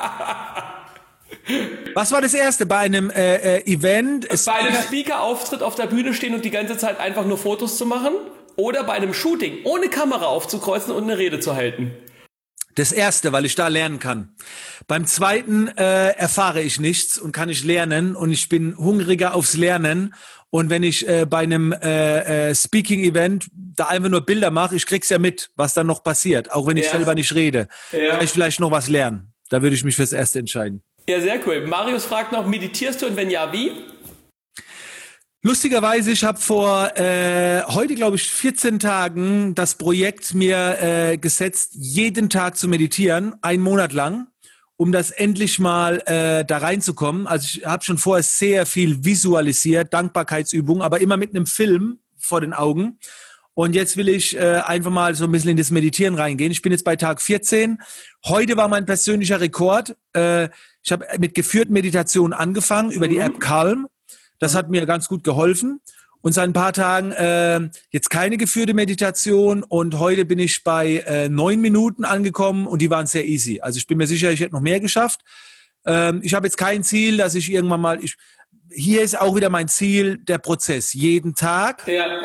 B: Was war das erste? Bei einem Event?
A: Bei einem Speaker-Auftritt auf der Bühne stehen und die ganze Zeit einfach nur Fotos zu machen? Oder bei einem Shooting ohne Kamera aufzukreuzen und eine Rede zu halten?
B: Das erste, weil ich da lernen kann. Beim zweiten erfahre ich nichts und kann nicht lernen und ich bin hungriger aufs Lernen. Und wenn ich bei einem Speaking-Event da einfach nur Bilder mache, ich krieg's ja mit, was dann noch passiert, auch wenn ich selber nicht rede.
A: Ja.
B: Kann ich vielleicht noch was lernen. Da würde ich mich fürs Erste entscheiden.
A: Ja, sehr cool. Marius fragt noch, meditierst du und wenn ja, wie?
B: Lustigerweise, ich habe vor heute, glaube ich, 14 Tagen das Projekt mir gesetzt, jeden Tag zu meditieren, 1 Monat lang, um das endlich mal da reinzukommen. Also ich habe schon vorher sehr viel visualisiert, Dankbarkeitsübungen, aber immer mit einem Film vor den Augen. Und jetzt will ich einfach mal so ein bisschen in das Meditieren reingehen. Ich bin jetzt bei Tag 14. Heute war mein persönlicher Rekord. Ich habe mit geführten Meditationen angefangen über die App Calm. Das hat mir ganz gut geholfen. Und seit ein paar Tagen jetzt keine geführte Meditation. Und heute bin ich bei 9 Minuten angekommen und die waren sehr easy. Also ich bin mir sicher, ich hätte noch mehr geschafft. Ich habe jetzt kein Ziel, dass ich irgendwann mal... Hier ist auch wieder mein Ziel, der Prozess. Jeden Tag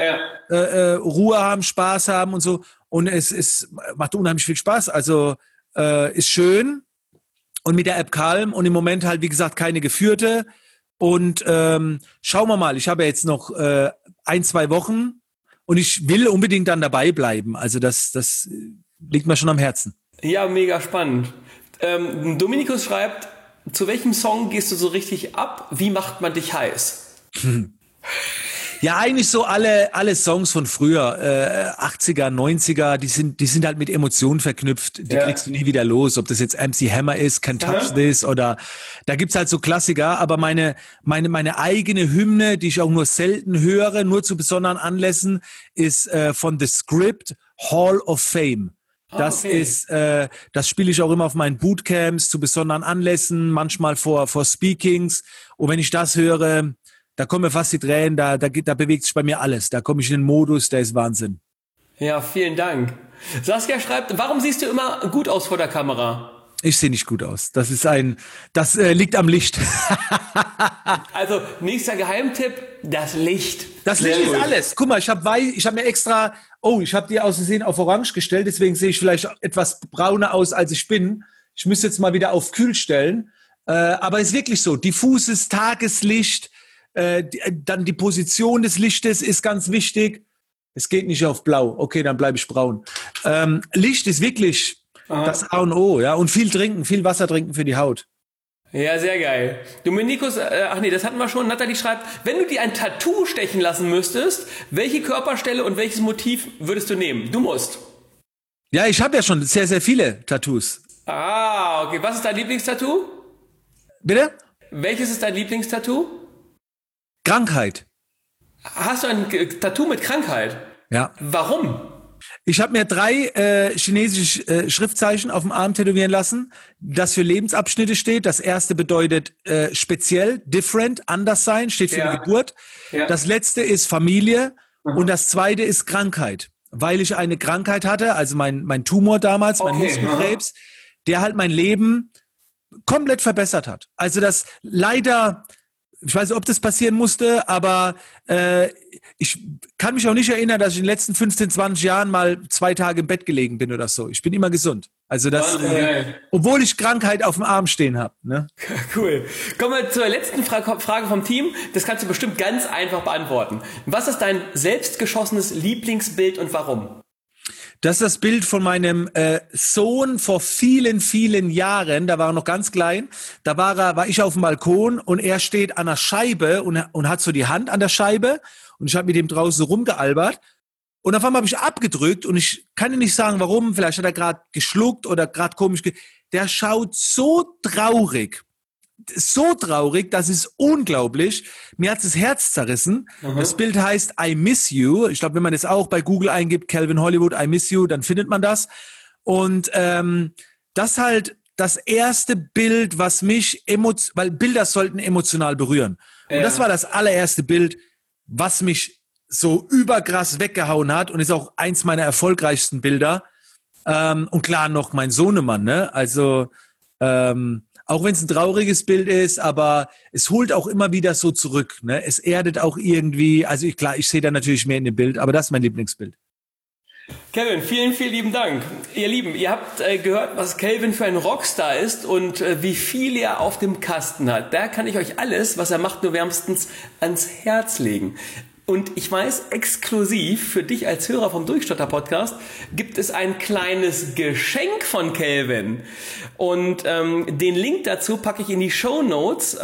B: Ruhe haben, Spaß haben und so. Und es macht unheimlich viel Spaß. Also ist schön. Und mit der App Calm und im Moment halt, wie gesagt, keine geführte. Und schauen wir mal, ich habe jetzt noch 1-2 Wochen und ich will unbedingt dann dabei bleiben. Also das liegt mir schon am Herzen.
A: Ja, mega spannend. Dominikus schreibt, zu welchem Song gehst du so richtig ab? Wie macht man dich heiß?
B: Ja, eigentlich so alle Songs von früher, 80er, 90er, die sind halt mit Emotionen verknüpft. Die kriegst du nie wieder los. Ob das jetzt MC Hammer ist, Can't Touch This oder da gibt's halt so Klassiker. Aber meine eigene Hymne, die ich auch nur selten höre, nur zu besonderen Anlässen, ist von The Script, Hall of Fame. Das ist, das spiele ich auch immer auf meinen Bootcamps zu besonderen Anlässen, manchmal vor Speakings. Und wenn ich das höre, da kommen mir fast die Tränen, da bewegt sich bei mir alles. Da komme ich in den Modus, der ist Wahnsinn.
A: Ja, vielen Dank. Saskia schreibt, warum siehst du immer gut aus vor der Kamera?
B: Ich sehe nicht gut aus. Das liegt am Licht.
A: Also, nächster Geheimtipp, das Licht.
B: Das Licht ist alles. Guck mal, ich hab mir extra, ich habe die aus Versehen auf Orange gestellt, deswegen sehe ich vielleicht etwas brauner aus, als ich bin. Ich müsste jetzt mal wieder auf Kühl stellen. Aber es ist wirklich so, diffuses Tageslicht, dann die Position des Lichtes ist ganz wichtig. Es geht nicht auf blau. Okay, dann bleibe ich braun. Licht ist wirklich das A und O, ja. Und viel trinken, viel Wasser trinken für die Haut.
A: Ja, sehr geil. Dominikus, das hatten wir schon. Nathalie schreibt, wenn du dir ein Tattoo stechen lassen müsstest, welche Körperstelle und welches Motiv würdest du nehmen? Du musst.
B: Ja, ich habe ja schon sehr, sehr viele Tattoos.
A: Ah, okay. Was ist dein Lieblingstattoo?
B: Bitte?
A: Welches ist dein Lieblingstattoo?
B: Krankheit.
A: Hast du ein Tattoo mit Krankheit?
B: Ja.
A: Warum?
B: Ich habe mir 3 chinesische Schriftzeichen auf dem Arm tätowieren lassen, das für Lebensabschnitte steht. Das erste bedeutet speziell, different, anders sein, steht für die Geburt. Ja. Das letzte ist Familie und das zweite ist Krankheit. Weil ich eine Krankheit hatte, also mein Tumor damals, mein Muskelkrebs, der halt mein Leben komplett verbessert hat. Also das leider, ich weiß nicht, ob das passieren musste, aber ich kann mich auch nicht erinnern, dass ich in den letzten 15, 20 Jahren mal 2 Tage im Bett gelegen bin oder so. Ich bin immer gesund. Also das, obwohl ich Krankheit auf dem Arm stehen habe. Ne?
A: Cool. Kommen wir zur letzten Frage vom Team. Das kannst du bestimmt ganz einfach beantworten. Was ist dein selbstgeschossenes Lieblingsbild und warum?
B: Das ist das Bild von meinem Sohn vor vielen, vielen Jahren. Da war er noch ganz klein. Da war ich auf dem Balkon und er steht an der Scheibe und hat so die Hand an der Scheibe. Und ich habe mit dem draußen so rumgealbert. Und auf einmal habe ich abgedrückt und ich kann dir nicht sagen, warum. Vielleicht hat er gerade geschluckt oder gerade komisch. Der schaut so traurig, das ist unglaublich. Mir hat das Herz zerrissen. Das Bild heißt I Miss You. Ich glaube, wenn man das auch bei Google eingibt, Calvin Hollywood, I Miss You, dann findet man das. Und das halt das erste Bild, was mich weil Bilder sollten emotional berühren. Und das war das allererste Bild, was mich so überkrass weggehauen hat und ist auch eins meiner erfolgreichsten Bilder. Und klar noch mein Sohnemann, ne? Also auch wenn es ein trauriges Bild ist, aber es holt auch immer wieder so zurück. Ne? Es erdet auch irgendwie, also ich sehe da natürlich mehr in dem Bild, aber das ist mein Lieblingsbild.
A: Calvin, vielen, vielen lieben Dank. Ihr Lieben, ihr habt gehört, was Calvin für ein Rockstar ist und wie viel er auf dem Kasten hat. Da kann ich euch alles, was er macht, nur wärmstens ans Herz legen. Und ich weiß, exklusiv für dich als Hörer vom Durchstarter-Podcast gibt es ein kleines Geschenk von Calvin. Und den Link dazu packe ich in die Shownotes,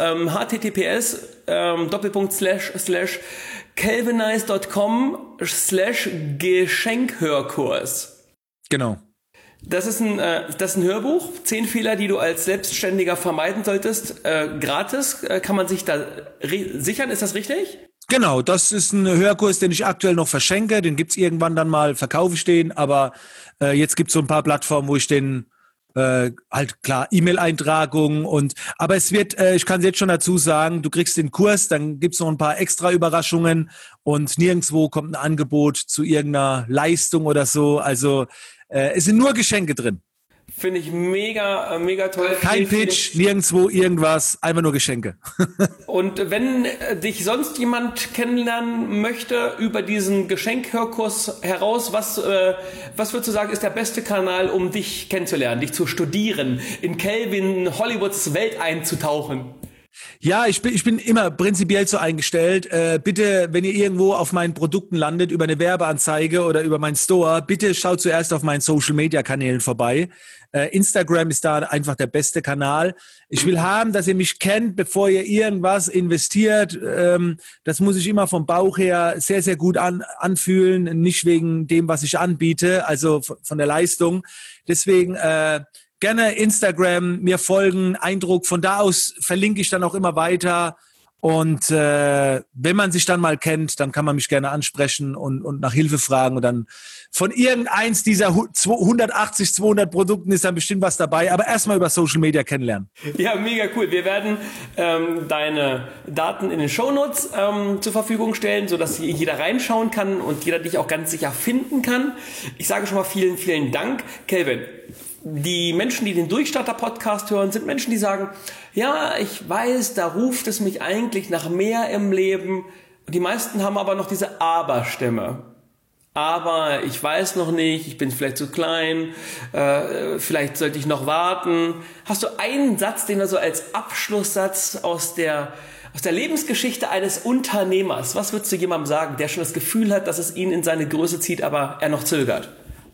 A: https://calvinize.com/Geschenkhörkurs.
B: Genau.
A: Das ist ein Hörbuch, 10 Fehler, die du als Selbstständiger vermeiden solltest, gratis, kann man sich da sichern, ist das richtig?
B: Genau, das ist ein Hörkurs, den ich aktuell noch verschenke. Den gibt's irgendwann dann mal, verkaufe ich den. Aber jetzt gibt's so ein paar Plattformen, wo ich den halt klar, E-Mail-Eintragung aber es wird, ich kann es jetzt schon dazu sagen, du kriegst den Kurs, dann gibt's noch ein paar extra Überraschungen und nirgendwo kommt ein Angebot zu irgendeiner Leistung oder so. Also es sind nur Geschenke drin.
A: Finde ich mega, mega toll.
B: Kein Pitch, nirgendwo irgendwas, einfach nur Geschenke.
A: Und wenn dich sonst jemand kennenlernen möchte über diesen Geschenkhörkurs heraus, was würdest du sagen, ist der beste Kanal, um dich kennenzulernen, dich zu studieren, in Calvin Hollywoods Welt einzutauchen?
B: Ja, ich bin immer prinzipiell so eingestellt. Bitte, wenn ihr irgendwo auf meinen Produkten landet, über eine Werbeanzeige oder über meinen Store, bitte schaut zuerst auf meinen Social-Media-Kanälen vorbei. Instagram ist da einfach der beste Kanal. Ich will haben, dass ihr mich kennt, bevor ihr irgendwas investiert. Das muss ich immer vom Bauch her sehr, sehr gut anfühlen, nicht wegen dem, was ich anbiete, also von der Leistung. Deswegen gerne Instagram, mir folgen, Eindruck. Von da aus verlinke ich dann auch immer weiter. Und wenn man sich dann mal kennt, dann kann man mich gerne ansprechen und nach Hilfe fragen. Und dann von irgendeins dieser 180, 200 Produkten ist dann bestimmt was dabei. Aber erstmal über Social Media kennenlernen. Ja,
A: mega cool. Wir werden deine Daten in den Shownotes zur Verfügung stellen, sodass jeder reinschauen kann und jeder dich auch ganz sicher finden kann. Ich sage schon mal vielen, vielen Dank, Calvin. Die Menschen, die den Durchstarter-Podcast hören, sind Menschen, die sagen, ja, ich weiß, da ruft es mich eigentlich nach mehr im Leben. Die meisten haben aber noch diese Aber-Stimme. aber ich weiß noch nicht, ich bin vielleicht zu klein, vielleicht sollte ich noch warten. Hast du einen Satz, den du so als Abschlusssatz aus der Lebensgeschichte eines Unternehmers, was würdest du jemandem sagen, der schon das Gefühl hat, dass es ihn in seine Größe zieht, aber er noch zögert?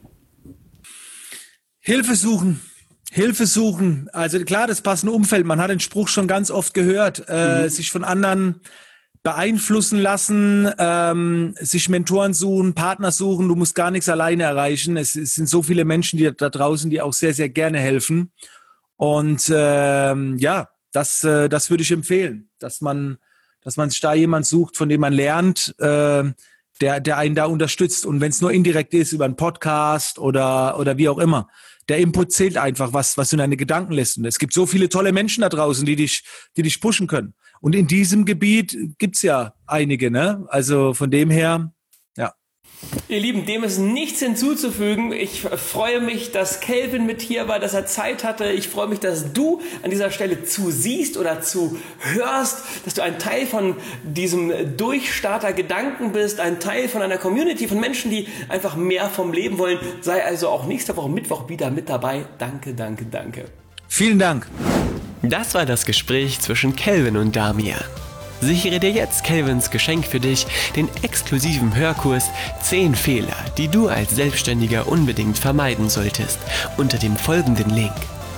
B: Hilfe suchen. Also klar, das passende Umfeld. Man hat den Spruch schon ganz oft gehört, sich von anderen beeinflussen lassen, sich Mentoren suchen, Partner suchen. Du musst gar nichts alleine erreichen. Es sind so viele Menschen, die da draußen, die auch sehr, sehr gerne helfen. Und das würde ich empfehlen, dass man sich da jemand sucht, von dem man lernt, der einen da unterstützt. Und wenn es nur indirekt ist, über einen Podcast oder wie auch immer. Der Input zählt einfach, was du in deine Gedanken lässt. Und es gibt so viele tolle Menschen da draußen, die dich pushen können. Und in diesem Gebiet gibt's ja einige, ne? Also von dem her, ja.
A: Ihr Lieben, dem ist nichts hinzuzufügen. Ich freue mich, dass Kelvin mit hier war, dass er Zeit hatte. Ich freue mich, dass du an dieser Stelle zusiehst oder zuhörst, dass du ein Teil von diesem Durchstarter-Gedanken bist, ein Teil von einer Community von Menschen, die einfach mehr vom Leben wollen. Sei also auch nächste Woche Mittwoch wieder mit dabei. Danke, danke, danke.
B: Vielen Dank.
A: Das war das Gespräch zwischen Kelvin und Damian. Sichere dir jetzt Kelvins Geschenk für dich, den exklusiven Hörkurs 10 Fehler, die du als Selbstständiger unbedingt vermeiden solltest, unter dem folgenden Link: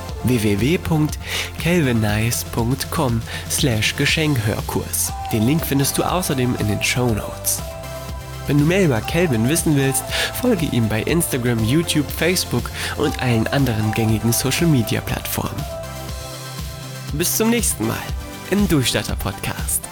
A: www.kelvinnice.com/Geschenkhörkurs. Den Link findest du außerdem in den Shownotes. Wenn du mehr über Kelvin wissen willst, folge ihm bei Instagram, YouTube, Facebook und allen anderen gängigen Social-Media-Plattformen. Bis zum nächsten Mal im Durchstarter Podcast.